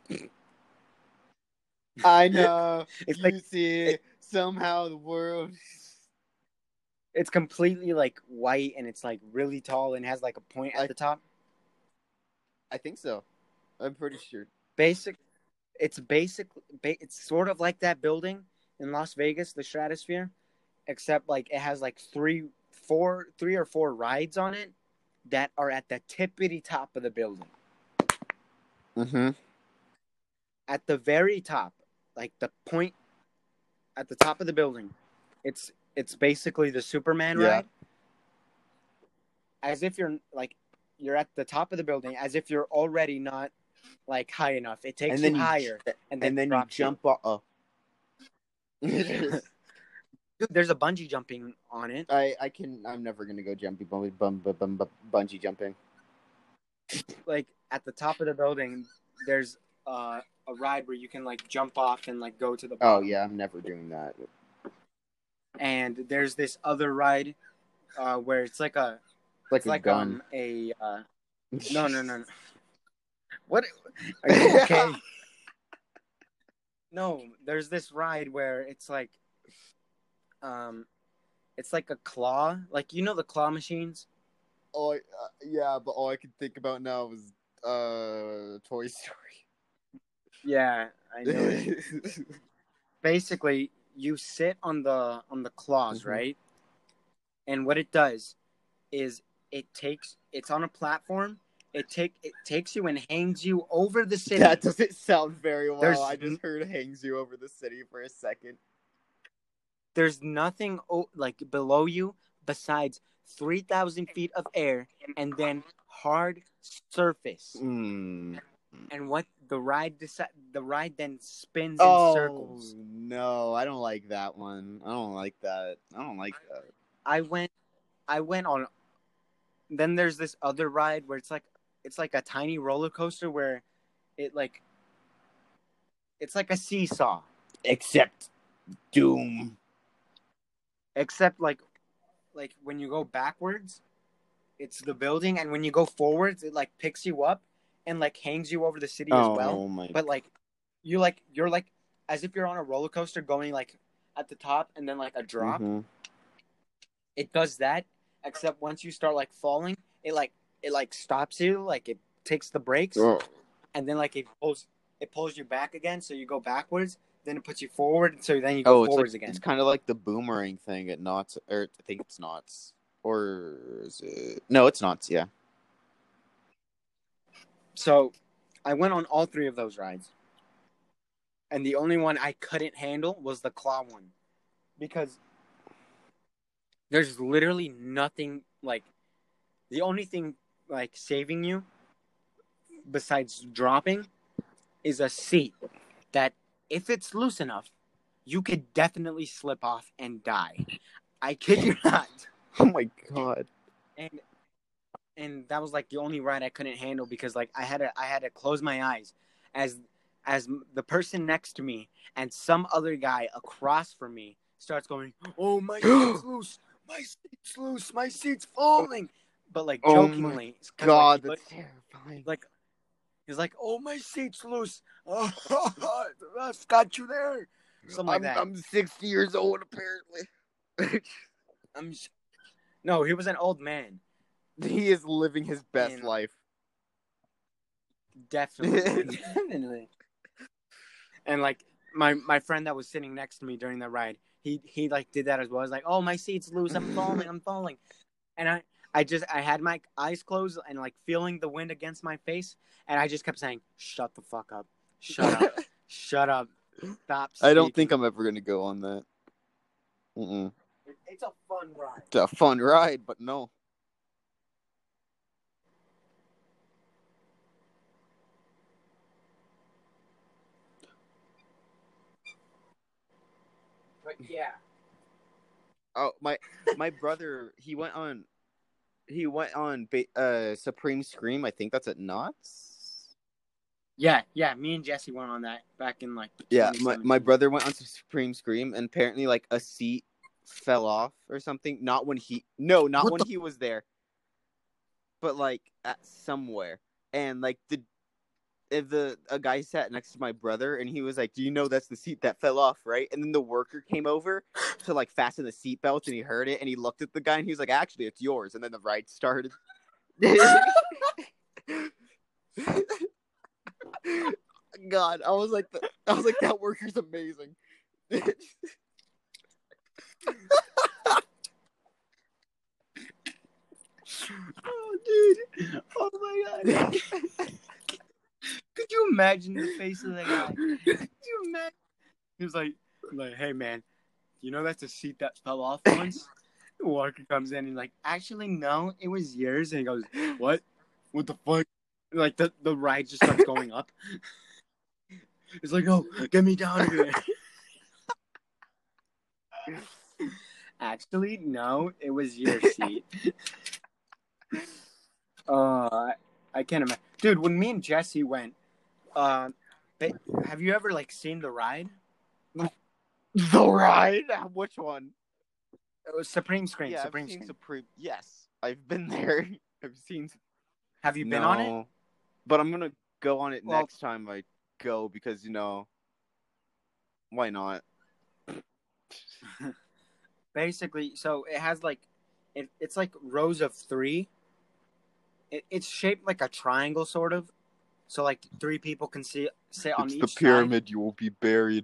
[SPEAKER 2] I know.
[SPEAKER 1] It's
[SPEAKER 2] you
[SPEAKER 1] like
[SPEAKER 2] see,
[SPEAKER 1] it,
[SPEAKER 2] somehow the world.
[SPEAKER 1] It's completely like white and it's like really tall and has like a point at
[SPEAKER 2] I,
[SPEAKER 1] the top.
[SPEAKER 2] I think so. I'm pretty sure.
[SPEAKER 1] Basic, it's basic. It's sort of like that building in Las Vegas, the Stratosphere, except like it has like three, four, three or four rides on it that are at the tippity top of the building.
[SPEAKER 2] Mm-hmm.
[SPEAKER 1] At the very top, like the point at the top of the building, it's it's basically the Superman
[SPEAKER 2] Yeah.
[SPEAKER 1] ride. As if you're like you're at the top of the building, as if you're already not like high enough. It takes
[SPEAKER 2] And then
[SPEAKER 1] you
[SPEAKER 2] you,
[SPEAKER 1] higher, and then,
[SPEAKER 2] and then you
[SPEAKER 1] drops
[SPEAKER 2] jump off. Oh.
[SPEAKER 1] Dude, there's a bungee jumping on it.
[SPEAKER 2] I, I can. I'm never gonna go jumpy bum, bum, bum, bum, bum, bungee jumping.
[SPEAKER 1] Like at the top of the building, there's uh, a ride where you can like jump off and like go to the bottom.
[SPEAKER 2] Oh yeah, I'm never doing that.
[SPEAKER 1] And there's this other ride uh, where it's like a
[SPEAKER 2] Like
[SPEAKER 1] it's
[SPEAKER 2] a
[SPEAKER 1] like
[SPEAKER 2] gun.
[SPEAKER 1] um a uh, no no no no. What are you okay? No, there's this ride where it's like um it's like a claw, like you know the claw machines.
[SPEAKER 2] Oh uh, yeah, but all I can think about now is uh Toy Story.
[SPEAKER 1] Yeah, I know it. Basically, you sit on the on the claws, mm-hmm. right? And what it does is it takes it's on a platform. It take it takes you and hangs you over the city.
[SPEAKER 2] That doesn't sound very well.
[SPEAKER 1] There's,
[SPEAKER 2] I just heard hangs you over the city for a second.
[SPEAKER 1] There's nothing like below you besides three thousand feet of air and then hard surface.
[SPEAKER 2] Mm.
[SPEAKER 1] And what the ride deci- the ride then spins
[SPEAKER 2] oh,
[SPEAKER 1] in circles.
[SPEAKER 2] No, I don't like that one. I don't like that. I don't like that.
[SPEAKER 1] I went I went on then there's this other ride where it's like it's like a tiny roller coaster where it like it's like a seesaw.
[SPEAKER 2] Except Doom.
[SPEAKER 1] Except like like when you go backwards, it's the building, and when you go forwards, it like picks you up and like hangs you over the city
[SPEAKER 2] oh,
[SPEAKER 1] as well.
[SPEAKER 2] My...
[SPEAKER 1] But like you like you're like as if you're on a roller coaster going like at the top and then like a drop.
[SPEAKER 2] Mm-hmm.
[SPEAKER 1] It does that, except once you start like falling, it like it like stops you, like it takes the brakes,
[SPEAKER 2] oh.
[SPEAKER 1] and then like it pulls it pulls you back again, so you go backwards. Then it puts you forward, so then you go
[SPEAKER 2] oh,
[SPEAKER 1] forwards
[SPEAKER 2] like,
[SPEAKER 1] again.
[SPEAKER 2] It's kind of like the boomerang thing at Knott's, or I think it's Knott's, or is it? No, it's Knott's. Yeah.
[SPEAKER 1] So, I went on all three of those rides, and the only one I couldn't handle was the claw one, because there's literally nothing like the only thing like saving you besides dropping is a seat that if it's loose enough, you could definitely slip off and die. I kid you not.
[SPEAKER 2] Oh my god.
[SPEAKER 1] And and that was like the only ride I couldn't handle because like I had to I had to close my eyes as as the person next to me and some other guy across from me starts going, "Oh, my seat's loose. My seat's loose. My seat's falling." But like jokingly,
[SPEAKER 2] oh my god,
[SPEAKER 1] like,
[SPEAKER 2] that's terrifying.
[SPEAKER 1] Like he's like, "Oh, my seat's loose. Oh, I've got you there." Something like
[SPEAKER 2] I'm,
[SPEAKER 1] that.
[SPEAKER 2] I'm sixty years old, apparently.
[SPEAKER 1] I'm. No, he was an old man.
[SPEAKER 2] He is living his best
[SPEAKER 1] and,
[SPEAKER 2] life.
[SPEAKER 1] Definitely, definitely. And like my my friend that was sitting next to me during the ride, he he like did that as well. I was like, "Oh, my seat's loose. I'm falling. I'm falling." And I I just I had my eyes closed and like feeling the wind against my face, and I just kept saying, "Shut the fuck up. Shut up. Shut up. Stop speaking."
[SPEAKER 2] I don't think I'm ever gonna go on that. Mm-mm.
[SPEAKER 1] It's a fun ride.
[SPEAKER 2] It's a fun ride, but no.
[SPEAKER 1] But yeah.
[SPEAKER 2] Oh, my my brother, he went on he went on uh Supreme Scream. I think that's at Knott's.
[SPEAKER 1] Yeah, yeah. Me and Jesse went on that back in like.
[SPEAKER 2] Yeah, my my brother went on Supreme Scream, and apparently like a seat fell off or something. Not when he no, not
[SPEAKER 1] What
[SPEAKER 2] when
[SPEAKER 1] the-
[SPEAKER 2] he was there, but like at somewhere. And like the if the a guy sat next to my brother, and he was like, "Do you know that's the seat that fell off, right?" And then the worker came over to like fasten the seatbelt, and he heard it, and he looked at the guy, and he was like, "Actually, it's yours." And then the ride started. God, I was like, I was like, that worker's amazing.
[SPEAKER 1] Oh, dude! Oh my god! Could you imagine the face of the guy? Could you imagine? He was like, like, "Hey man, you know that's a seat that fell off once." The worker comes in and like, "Actually, no, it was yours." And he goes, "What? What the fuck?" Like the the ride just starts going up. It's like, "No, get me down here." Actually, no, it was your seat. uh, I, I can't imagine, dude. When me and Jesse went, uh, have you ever like seen the ride?
[SPEAKER 2] The ride? Which one?
[SPEAKER 1] It was Supreme Scream.
[SPEAKER 2] Yeah,
[SPEAKER 1] Supreme
[SPEAKER 2] I've seen
[SPEAKER 1] Scream.
[SPEAKER 2] Supreme. Yes, I've been there. I've seen.
[SPEAKER 1] Have you been
[SPEAKER 2] no,
[SPEAKER 1] on it?
[SPEAKER 2] But I'm gonna go on it
[SPEAKER 1] well,
[SPEAKER 2] next time I go because you know, why not?
[SPEAKER 1] Basically, so it has like, it, it's like rows of three. It, it's shaped like a triangle, sort of. So like three people can see sit on
[SPEAKER 2] it's
[SPEAKER 1] each
[SPEAKER 2] the pyramid.
[SPEAKER 1] side.
[SPEAKER 2] You will be buried.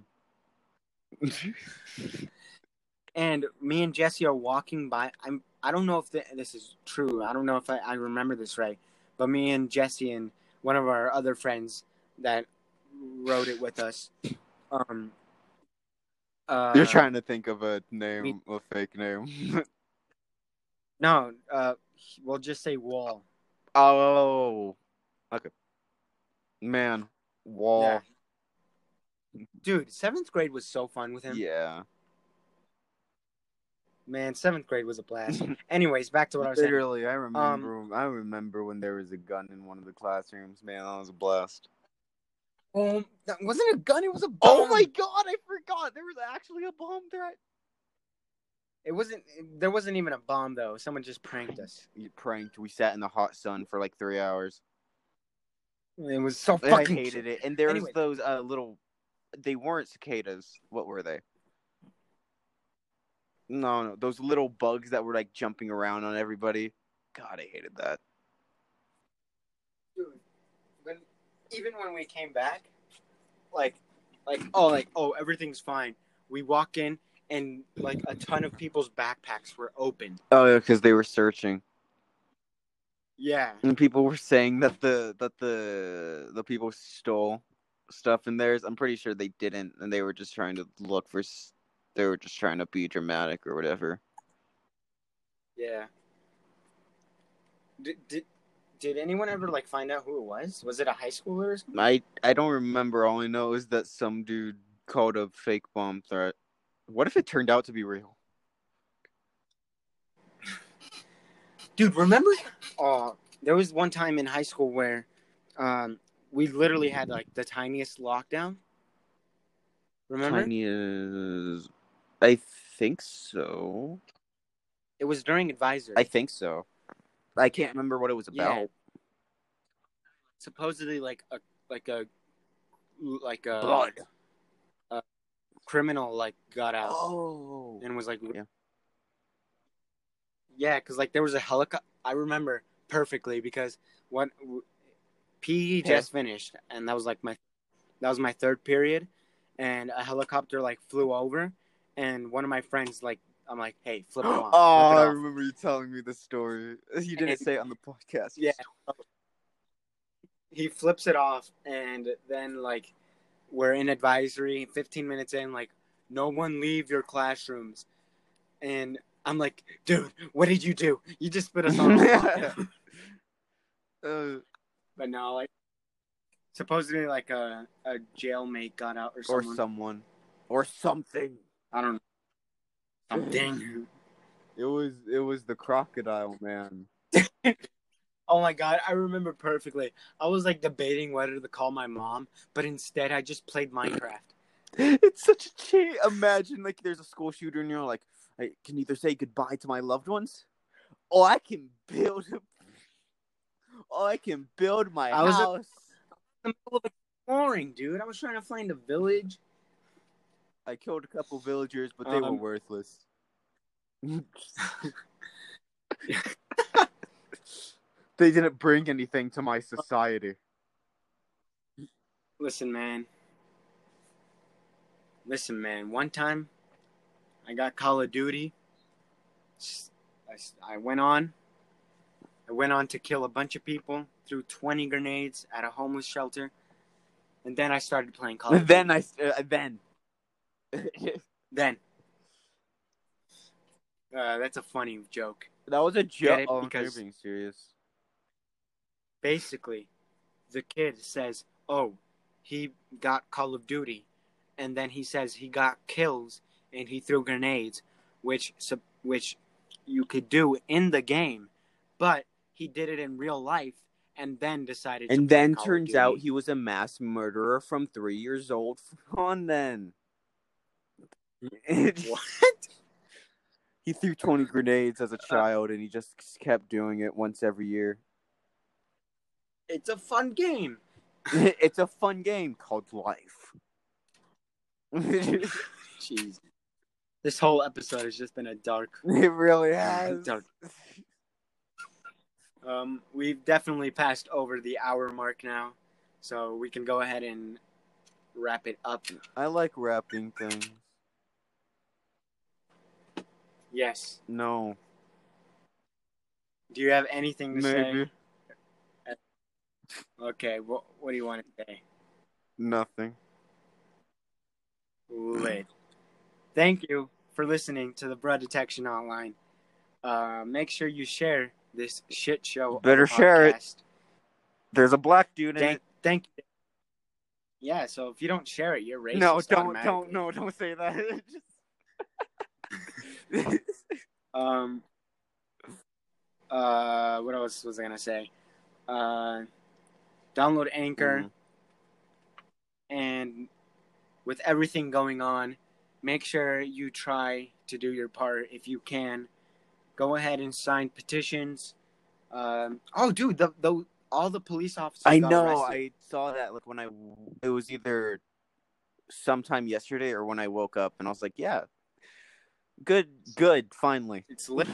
[SPEAKER 1] And me and Jesse are walking by. I'm. I don't know if the, this is true. I don't know if I, I remember this right. But me and Jesse and one of our other friends that rode it with us. Um. Uh,
[SPEAKER 2] You're trying to think of a name,
[SPEAKER 1] we,
[SPEAKER 2] a fake name.
[SPEAKER 1] no. Uh. We'll just say Wall.
[SPEAKER 2] Oh. Okay. Man. Wall.
[SPEAKER 1] Yeah. Dude, seventh grade was so fun with him.
[SPEAKER 2] Yeah.
[SPEAKER 1] Man, seventh grade was a blast. Anyways, back to what I was
[SPEAKER 2] Literally,
[SPEAKER 1] saying.
[SPEAKER 2] I remember. Um, I remember when there was a gun in one of the classrooms. Man, that was a blast.
[SPEAKER 1] Oh, that wasn't a gun. It was a bomb.
[SPEAKER 2] Oh my god! I forgot there was actually a bomb threat.
[SPEAKER 1] It wasn't. There wasn't even a bomb though. Someone just pranked us.
[SPEAKER 2] You pranked. We sat in the hot sun for like three hours.
[SPEAKER 1] It was so
[SPEAKER 2] I
[SPEAKER 1] fucking.
[SPEAKER 2] hated
[SPEAKER 1] shit.
[SPEAKER 2] it. And there
[SPEAKER 1] Anyway.
[SPEAKER 2] was those uh, little. They weren't cicadas. What were they? No, no, those little bugs that were like jumping around on everybody. God, I hated that.
[SPEAKER 1] Dude, when even when we came back, like, like oh, like oh, everything's fine. We walk in and like a ton of people's backpacks were open.
[SPEAKER 2] Oh yeah, because they were searching.
[SPEAKER 1] Yeah.
[SPEAKER 2] And people were saying that the that the the people stole stuff in theirs. I'm pretty sure they didn't, and they were just trying to look for. They were just trying to be dramatic or whatever.
[SPEAKER 1] Yeah. Did did did anyone ever like find out who it was? Was it a high schooler or something?
[SPEAKER 2] I I don't remember. All I know is that some dude called a fake bomb threat. What if it turned out to be real?
[SPEAKER 1] Dude, remember? Uh, there was one time in high school where um, we literally had like the tiniest lockdown. Remember?
[SPEAKER 2] Tiniest. I think so.
[SPEAKER 1] It was during advisory.
[SPEAKER 2] I think so. I can't remember what it was about.
[SPEAKER 1] Yeah. Supposedly, like a like a like a
[SPEAKER 2] blood.
[SPEAKER 1] A criminal like got out.
[SPEAKER 2] Oh.
[SPEAKER 1] And was like,
[SPEAKER 2] yeah,
[SPEAKER 1] yeah, because like there was a helicopter. I remember perfectly because when P E just finished, and that was like my that was my third period, and a helicopter like flew over, and one of my friends like I'm like, hey, flip him off.
[SPEAKER 2] Oh,
[SPEAKER 1] flip it
[SPEAKER 2] I
[SPEAKER 1] off.
[SPEAKER 2] remember you telling me the story. You didn't
[SPEAKER 1] And,
[SPEAKER 2] say it on the podcast.
[SPEAKER 1] Yeah. He flips it off, and then like we're in advisory, fifteen minutes in, like no one leave your classrooms, and I'm like, dude, what did you do? You just put us all on lockdown. uh, but no, like supposedly like a a jailmate got out or someone.
[SPEAKER 2] Or someone. Or something.
[SPEAKER 1] I don't know. Something.
[SPEAKER 2] It was it was the crocodile man.
[SPEAKER 1] Oh my god, I remember perfectly. I was like debating whether to call my mom, but instead I just played Minecraft.
[SPEAKER 2] It's such a cheat. Imagine like there's a school shooter and you're like, I can either say goodbye to my loved ones, or I can build or I can build my
[SPEAKER 1] I was
[SPEAKER 2] house.
[SPEAKER 1] In the middle of exploring, dude. I was trying to find a village.
[SPEAKER 2] I killed a couple villagers, but they um, were worthless. They didn't bring anything to my society.
[SPEAKER 1] Listen, man. Listen, man. One time, I got Call of Duty. I, I went on. I went on to kill a bunch of people, threw twenty grenades at a homeless shelter, and then I started playing Call of Duty.
[SPEAKER 2] Then I uh, then
[SPEAKER 1] then. Uh, that's a funny joke.
[SPEAKER 2] That was a joke.
[SPEAKER 1] It,
[SPEAKER 2] oh,
[SPEAKER 1] because
[SPEAKER 2] you're being serious.
[SPEAKER 1] Basically, the kid says, "Oh, he got Call of Duty," and then he says he got kills and he threw grenades, which which you could do in the game, but he did it in real life and then decided.
[SPEAKER 2] And
[SPEAKER 1] to play
[SPEAKER 2] then
[SPEAKER 1] Call
[SPEAKER 2] turns
[SPEAKER 1] of Duty.
[SPEAKER 2] out he was a mass murderer from three years old on. Then
[SPEAKER 1] what?
[SPEAKER 2] He threw twenty grenades as a child, and he just kept doing it once every year.
[SPEAKER 1] It's a fun game.
[SPEAKER 2] It's a fun game called life.
[SPEAKER 1] Jeez. This whole episode has just been a dark...
[SPEAKER 2] It really has.
[SPEAKER 1] Dark. Um, we've definitely passed over the hour mark now, so we can go ahead and wrap it up.
[SPEAKER 2] I like wrapping things.
[SPEAKER 1] Yes.
[SPEAKER 2] No.
[SPEAKER 1] Do you have anything to
[SPEAKER 2] Maybe.
[SPEAKER 1] say? Okay, what what do you want to say?
[SPEAKER 2] Nothing.
[SPEAKER 1] Lit. Thank you for listening to the Blood Detection Hotline. Uh, make sure you share this shit show.
[SPEAKER 2] Better share it. There's a black dude in
[SPEAKER 1] thank,
[SPEAKER 2] it.
[SPEAKER 1] Thank you. Yeah, so if you don't share it, you're racist.
[SPEAKER 2] No, don't, don't, no, don't say that.
[SPEAKER 1] um. Uh, what else was I gonna say? Uh. Download Anchor, mm-hmm. and with everything going on, make sure you try to do your part if you can. Go ahead and sign petitions. Um, oh, dude, the, the all the police officers.
[SPEAKER 2] I
[SPEAKER 1] got
[SPEAKER 2] know.
[SPEAKER 1] arrested.
[SPEAKER 2] I saw that. Like when I, it was either sometime yesterday or when I woke up, and I was like, "Yeah, good, good, finally."
[SPEAKER 1] It's lit.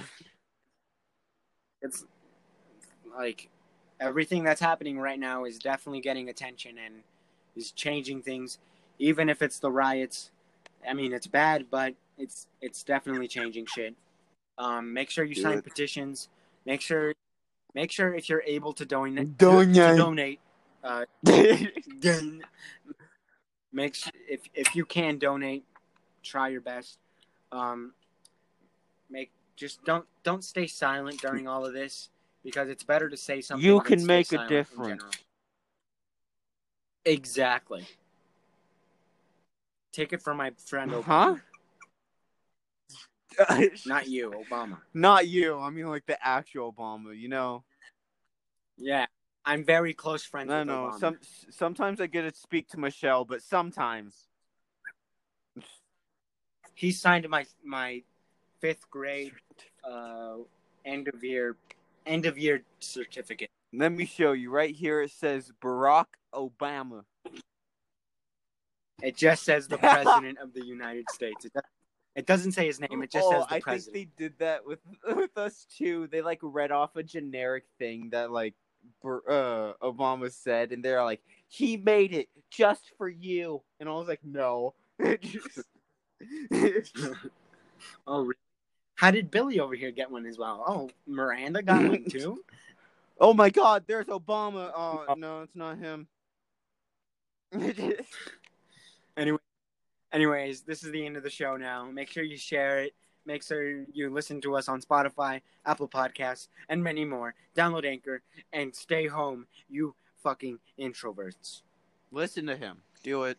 [SPEAKER 1] It's like. Everything that's happening right now is definitely getting attention and is changing things, even if it's the riots. I mean, it's bad, but it's it's definitely changing shit. Um, make sure you
[SPEAKER 2] Do
[SPEAKER 1] sign
[SPEAKER 2] it.
[SPEAKER 1] petitions. Make sure, make sure if you're able to donate,
[SPEAKER 2] Donate.
[SPEAKER 1] to, to donate. Uh, make sure, if if you can donate, try your best. Um, make just don't don't stay silent during all of this. Because it's better to say something.
[SPEAKER 2] You can make a difference.
[SPEAKER 1] Exactly. Take it from my friend
[SPEAKER 2] Obama.
[SPEAKER 1] Huh? Not you, Obama.
[SPEAKER 2] Not you. I mean, like the actual Obama. You know.
[SPEAKER 1] Yeah, I'm very close friends
[SPEAKER 2] I
[SPEAKER 1] with
[SPEAKER 2] know.
[SPEAKER 1] Obama.
[SPEAKER 2] Some sometimes I get to speak to Michelle, but sometimes
[SPEAKER 1] he signed my my fifth grade uh, end of year. End of year certificate.
[SPEAKER 2] Let me show you. Right here it says Barack Obama.
[SPEAKER 1] It just says the President of the United States. It, does, it doesn't say his name. It just
[SPEAKER 2] oh,
[SPEAKER 1] says the
[SPEAKER 2] I
[SPEAKER 1] President.
[SPEAKER 2] I think they did that with with us too. They like read off a generic thing that like uh, Obama said, and they're like, "He made it just for you," and I was like, "No."
[SPEAKER 1] Oh, really? How did Billy over here get one as well? Oh, Miranda got one too?
[SPEAKER 2] Oh my God, there's Obama. Oh, no, it's not him.
[SPEAKER 1] Anyway, anyways, this is the end of the show now. Make sure you share it. Make sure you listen to us on Spotify, Apple Podcasts, and many more. Download Anchor and stay home, you fucking introverts.
[SPEAKER 2] Listen to him. Do it.